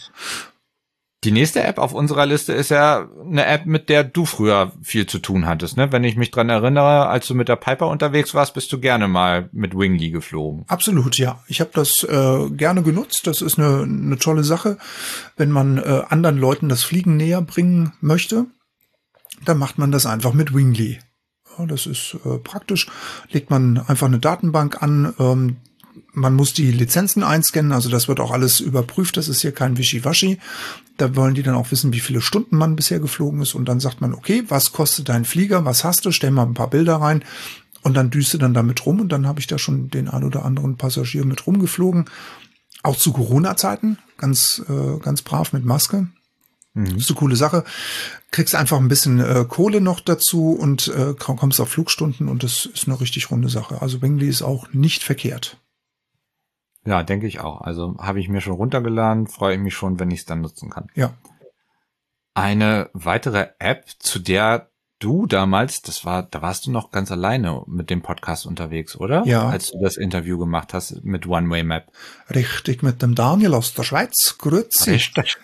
Die nächste App auf unserer Liste ist ja eine App, mit der du früher viel zu tun hattest, ne? Wenn ich mich dran erinnere, als du mit der Piper unterwegs warst, bist du gerne mal mit Wingly geflogen. Absolut, ja. Ich habe das äh, gerne genutzt. Das ist eine, eine tolle Sache. Wenn man äh, anderen Leuten das Fliegen näher bringen möchte, dann macht man das einfach mit Wingly. Ja, das ist äh, praktisch. Legt man einfach eine Datenbank an. Ähm, man muss die Lizenzen einscannen. Also das wird auch alles überprüft. Das ist hier kein Wischiwaschi. Da wollen die dann auch wissen, wie viele Stunden man bisher geflogen ist. Und dann sagt man, okay, was kostet dein Flieger? Was hast du? Stell mal ein paar Bilder rein. Und dann düste dann damit rum. Und dann habe ich da schon den ein oder anderen Passagier mit rumgeflogen. Auch zu Corona-Zeiten. Ganz, äh, ganz brav mit Maske. Das ist eine coole Sache. Kriegst einfach ein bisschen äh, Kohle noch dazu und äh, kommst auf Flugstunden und das ist eine richtig runde Sache. Also Wingly ist auch nicht verkehrt. Ja, denke ich auch. Also habe ich mir schon runtergeladen, freue ich mich schon, wenn ich es dann nutzen kann. Ja. Eine weitere App, zu der du damals, das war, da warst du noch ganz alleine mit dem Podcast unterwegs, oder? Ja. Als du das Interview gemacht hast mit One-Way Map. Richtig, mit dem Daniel aus der Schweiz. Grüezi. Richtig.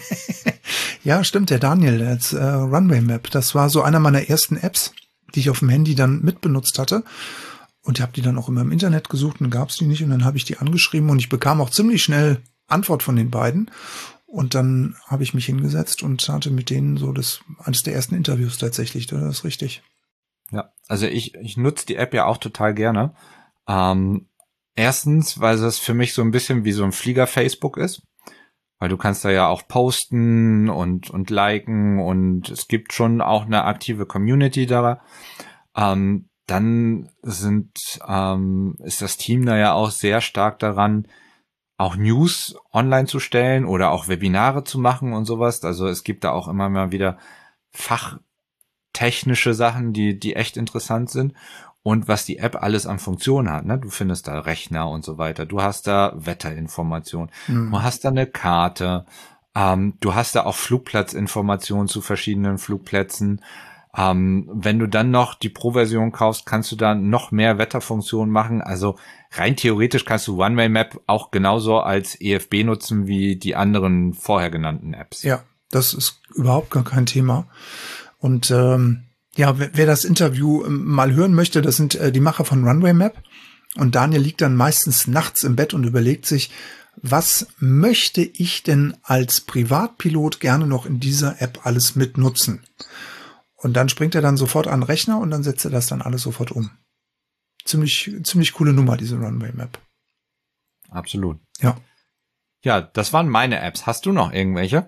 Ja, stimmt, der Daniel, als äh, Runway Map. Das war so einer meiner ersten Apps, die ich auf dem Handy dann mitbenutzt hatte. Und ich habe die dann auch immer im Internet gesucht und gab es die nicht. Und dann habe ich die angeschrieben und ich bekam auch ziemlich schnell Antwort von den beiden. Und dann habe ich mich hingesetzt und hatte mit denen so das eines der ersten Interviews tatsächlich. Das ist richtig. Ja, also ich, ich nutze die App ja auch total gerne. Ähm, erstens, weil es für mich so ein bisschen wie so ein Flieger-Facebook ist. Weil du kannst da ja auch posten und und liken und es gibt schon auch eine aktive Community da. Ähm, dann sind ähm, ist das Team da ja auch sehr stark daran, auch News online zu stellen oder auch Webinare zu machen und sowas. Also es gibt da auch immer mal wieder fachtechnische Sachen, die die echt interessant sind. Und was die App alles an Funktionen hat, ne? Du findest da Rechner und so weiter. Du hast da Wetterinformationen. Mhm. Du hast da eine Karte. Ähm, du hast da auch Flugplatzinformationen zu verschiedenen Flugplätzen. Ähm, wenn du dann noch die Pro-Version kaufst, kannst du da noch mehr Wetterfunktionen machen. Also rein theoretisch kannst du One-Way Map auch genauso als E F B nutzen wie die anderen vorher genannten Apps. Ja, Das ist überhaupt gar kein Thema. Und ähm, ja, wer, wer das Interview ähm, mal hören möchte, das sind äh, die Macher von Runway Map. Und Daniel liegt dann meistens nachts im Bett und überlegt sich, was möchte ich denn als Privatpilot gerne noch in dieser App alles mitnutzen? Und dann springt er dann sofort an den Rechner und dann setzt er das dann alles sofort um. Ziemlich, ziemlich coole Nummer, diese Runway Map. Absolut. Ja. Ja, das waren meine Apps. Hast du noch irgendwelche?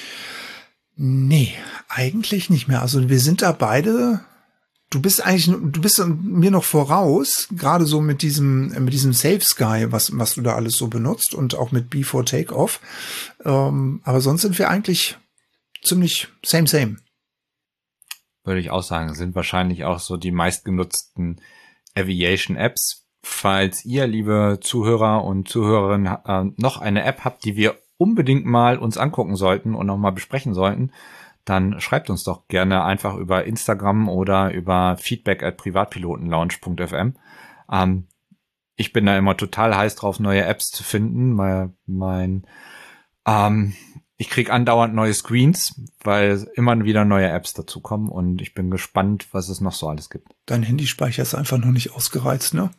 Nee, eigentlich nicht mehr. Also wir sind da beide. Du bist eigentlich, du bist mir noch voraus, gerade so mit diesem, mit diesem Safe Sky, was, was du da alles so benutzt und auch mit Before Takeoff. Ähm, aber sonst sind wir eigentlich ziemlich same, same. Würde ich auch sagen, sind wahrscheinlich auch so die meistgenutzten Aviation-Apps. Falls ihr, liebe Zuhörer und Zuhörerinnen, äh, noch eine App habt, die wir unbedingt mal uns angucken sollten und nochmal besprechen sollten, dann schreibt uns doch gerne einfach über Instagram oder über feedback at privatpilotenlounge punkt f m. Ähm, ich bin da immer total heiß drauf, neue Apps zu finden. Mein, mein ähm, ich krieg andauernd neue Screens, weil immer wieder neue Apps dazukommen und ich bin gespannt, was es noch so alles gibt. Dein Handyspeicher ist einfach noch nicht ausgereizt, ne?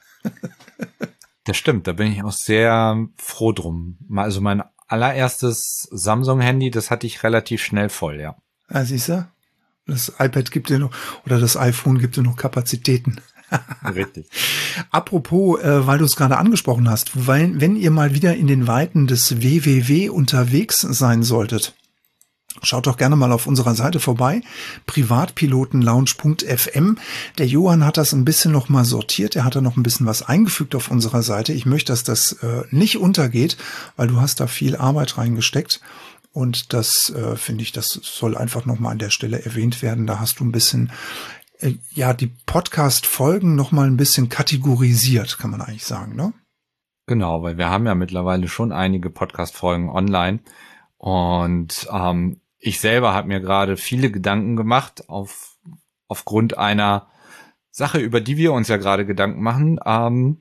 Das stimmt, da bin ich auch sehr froh drum. Also mein allererstes Samsung-Handy, das hatte ich relativ schnell voll, ja. Ja, siehst du? Das iPad gibt dir noch, oder das iPhone gibt dir noch Kapazitäten. Richtig. Apropos, äh, weil du es gerade angesprochen hast, weil, wenn ihr mal wieder in den Weiten des W W W unterwegs sein solltet, schaut doch gerne mal auf unserer Seite vorbei, privatpilotenlounge punkt f m. Der Johann hat das ein bisschen noch mal sortiert, er hat da noch ein bisschen was eingefügt auf unserer Seite. Ich möchte, dass das äh, nicht untergeht, weil du hast da viel Arbeit reingesteckt und das äh, finde ich, das soll einfach noch mal an der Stelle erwähnt werden. Da hast du ein bisschen, äh, ja, die Podcast-Folgen noch mal ein bisschen kategorisiert, kann man eigentlich sagen, ne? Genau, weil wir haben ja mittlerweile schon einige Podcast-Folgen online und ähm, ich selber habe mir gerade viele Gedanken gemacht auf aufgrund einer Sache, über die wir uns ja gerade Gedanken machen, ähm,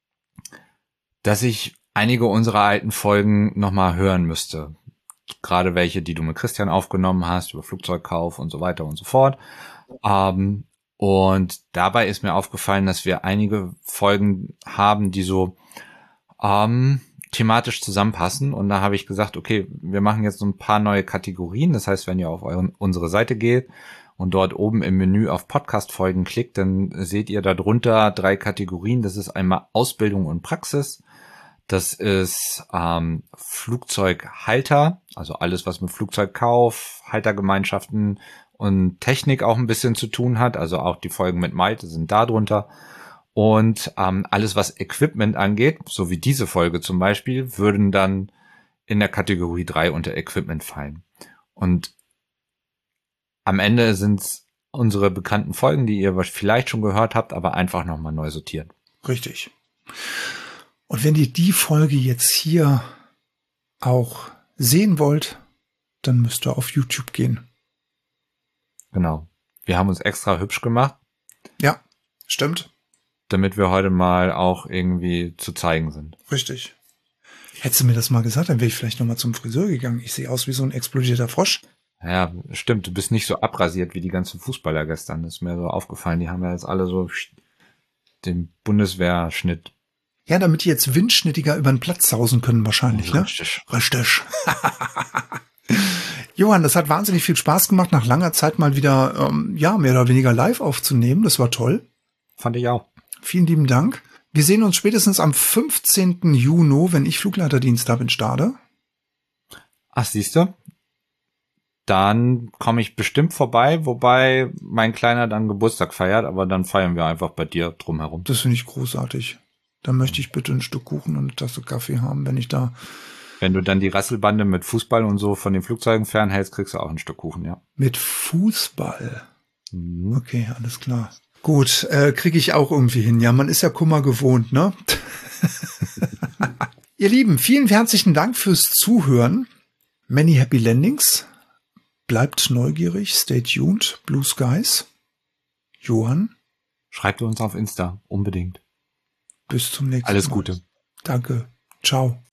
dass ich einige unserer alten Folgen nochmal hören müsste. Gerade welche, die du mit Christian aufgenommen hast, über Flugzeugkauf und so weiter und so fort. Ähm, und dabei ist mir aufgefallen, dass wir einige Folgen haben, die so ähm, thematisch zusammenpassen und da habe ich gesagt, okay, wir machen jetzt so ein paar neue Kategorien. Das heißt, wenn ihr auf euren, unsere Seite geht und dort oben im Menü auf Podcast-Folgen klickt, dann seht ihr darunter drei Kategorien. Das ist einmal Ausbildung und Praxis. Das ist ähm, Flugzeughalter, also alles, was mit Flugzeugkauf, Haltergemeinschaften und Technik auch ein bisschen zu tun hat. Also auch die Folgen mit Malte sind da drunter. Und ähm, alles, was Equipment angeht, so wie diese Folge zum Beispiel, würden dann in der Kategorie drei unter Equipment fallen. Und am Ende sind es unsere bekannten Folgen, die ihr vielleicht schon gehört habt, aber einfach nochmal neu sortiert. Richtig. Und wenn ihr die Folge jetzt hier auch sehen wollt, dann müsst ihr auf YouTube gehen. Genau. Wir haben uns extra hübsch gemacht. Ja, stimmt. Damit wir heute mal auch irgendwie zu zeigen sind. Richtig. Hättest du mir das mal gesagt, dann wäre ich vielleicht noch mal zum Friseur gegangen. Ich sehe aus wie so ein explodierter Frosch. Ja, stimmt. Du bist nicht so abrasiert wie die ganzen Fußballer gestern. Das ist mir so aufgefallen. Die haben ja jetzt alle so den Bundeswehrschnitt. Ja, damit die jetzt windschnittiger über den Platz sausen können wahrscheinlich, ne? Richtig. Richtig. Johann, das hat wahnsinnig viel Spaß gemacht, nach langer Zeit mal wieder, ähm, ja, mehr oder weniger live aufzunehmen. Das war toll. Fand ich auch. Vielen lieben Dank. Wir sehen uns spätestens am fünfzehnten Juni, wenn ich Flugleiterdienst habe in Stade. Ach, siehst du? Dann komme ich bestimmt vorbei, wobei mein Kleiner dann Geburtstag feiert, aber dann feiern wir einfach bei dir drumherum. Das finde ich großartig. Dann möchte ich bitte ein Stück Kuchen und eine Tasse Kaffee haben, wenn ich da... Wenn du dann die Rasselbande mit Fußball und so von den Flugzeugen fernhältst, kriegst du auch ein Stück Kuchen, ja. Mit Fußball? Mhm. Okay, alles klar. Gut, äh, kriege ich auch irgendwie hin. Ja, man ist ja Kummer gewohnt, ne? Ihr Lieben, vielen herzlichen Dank fürs Zuhören. Many happy landings. Bleibt neugierig, stay tuned, Blue Skies. Johann? Schreibt uns auf Insta, unbedingt. Bis zum nächsten Mal. Alles Gute. Danke. Ciao.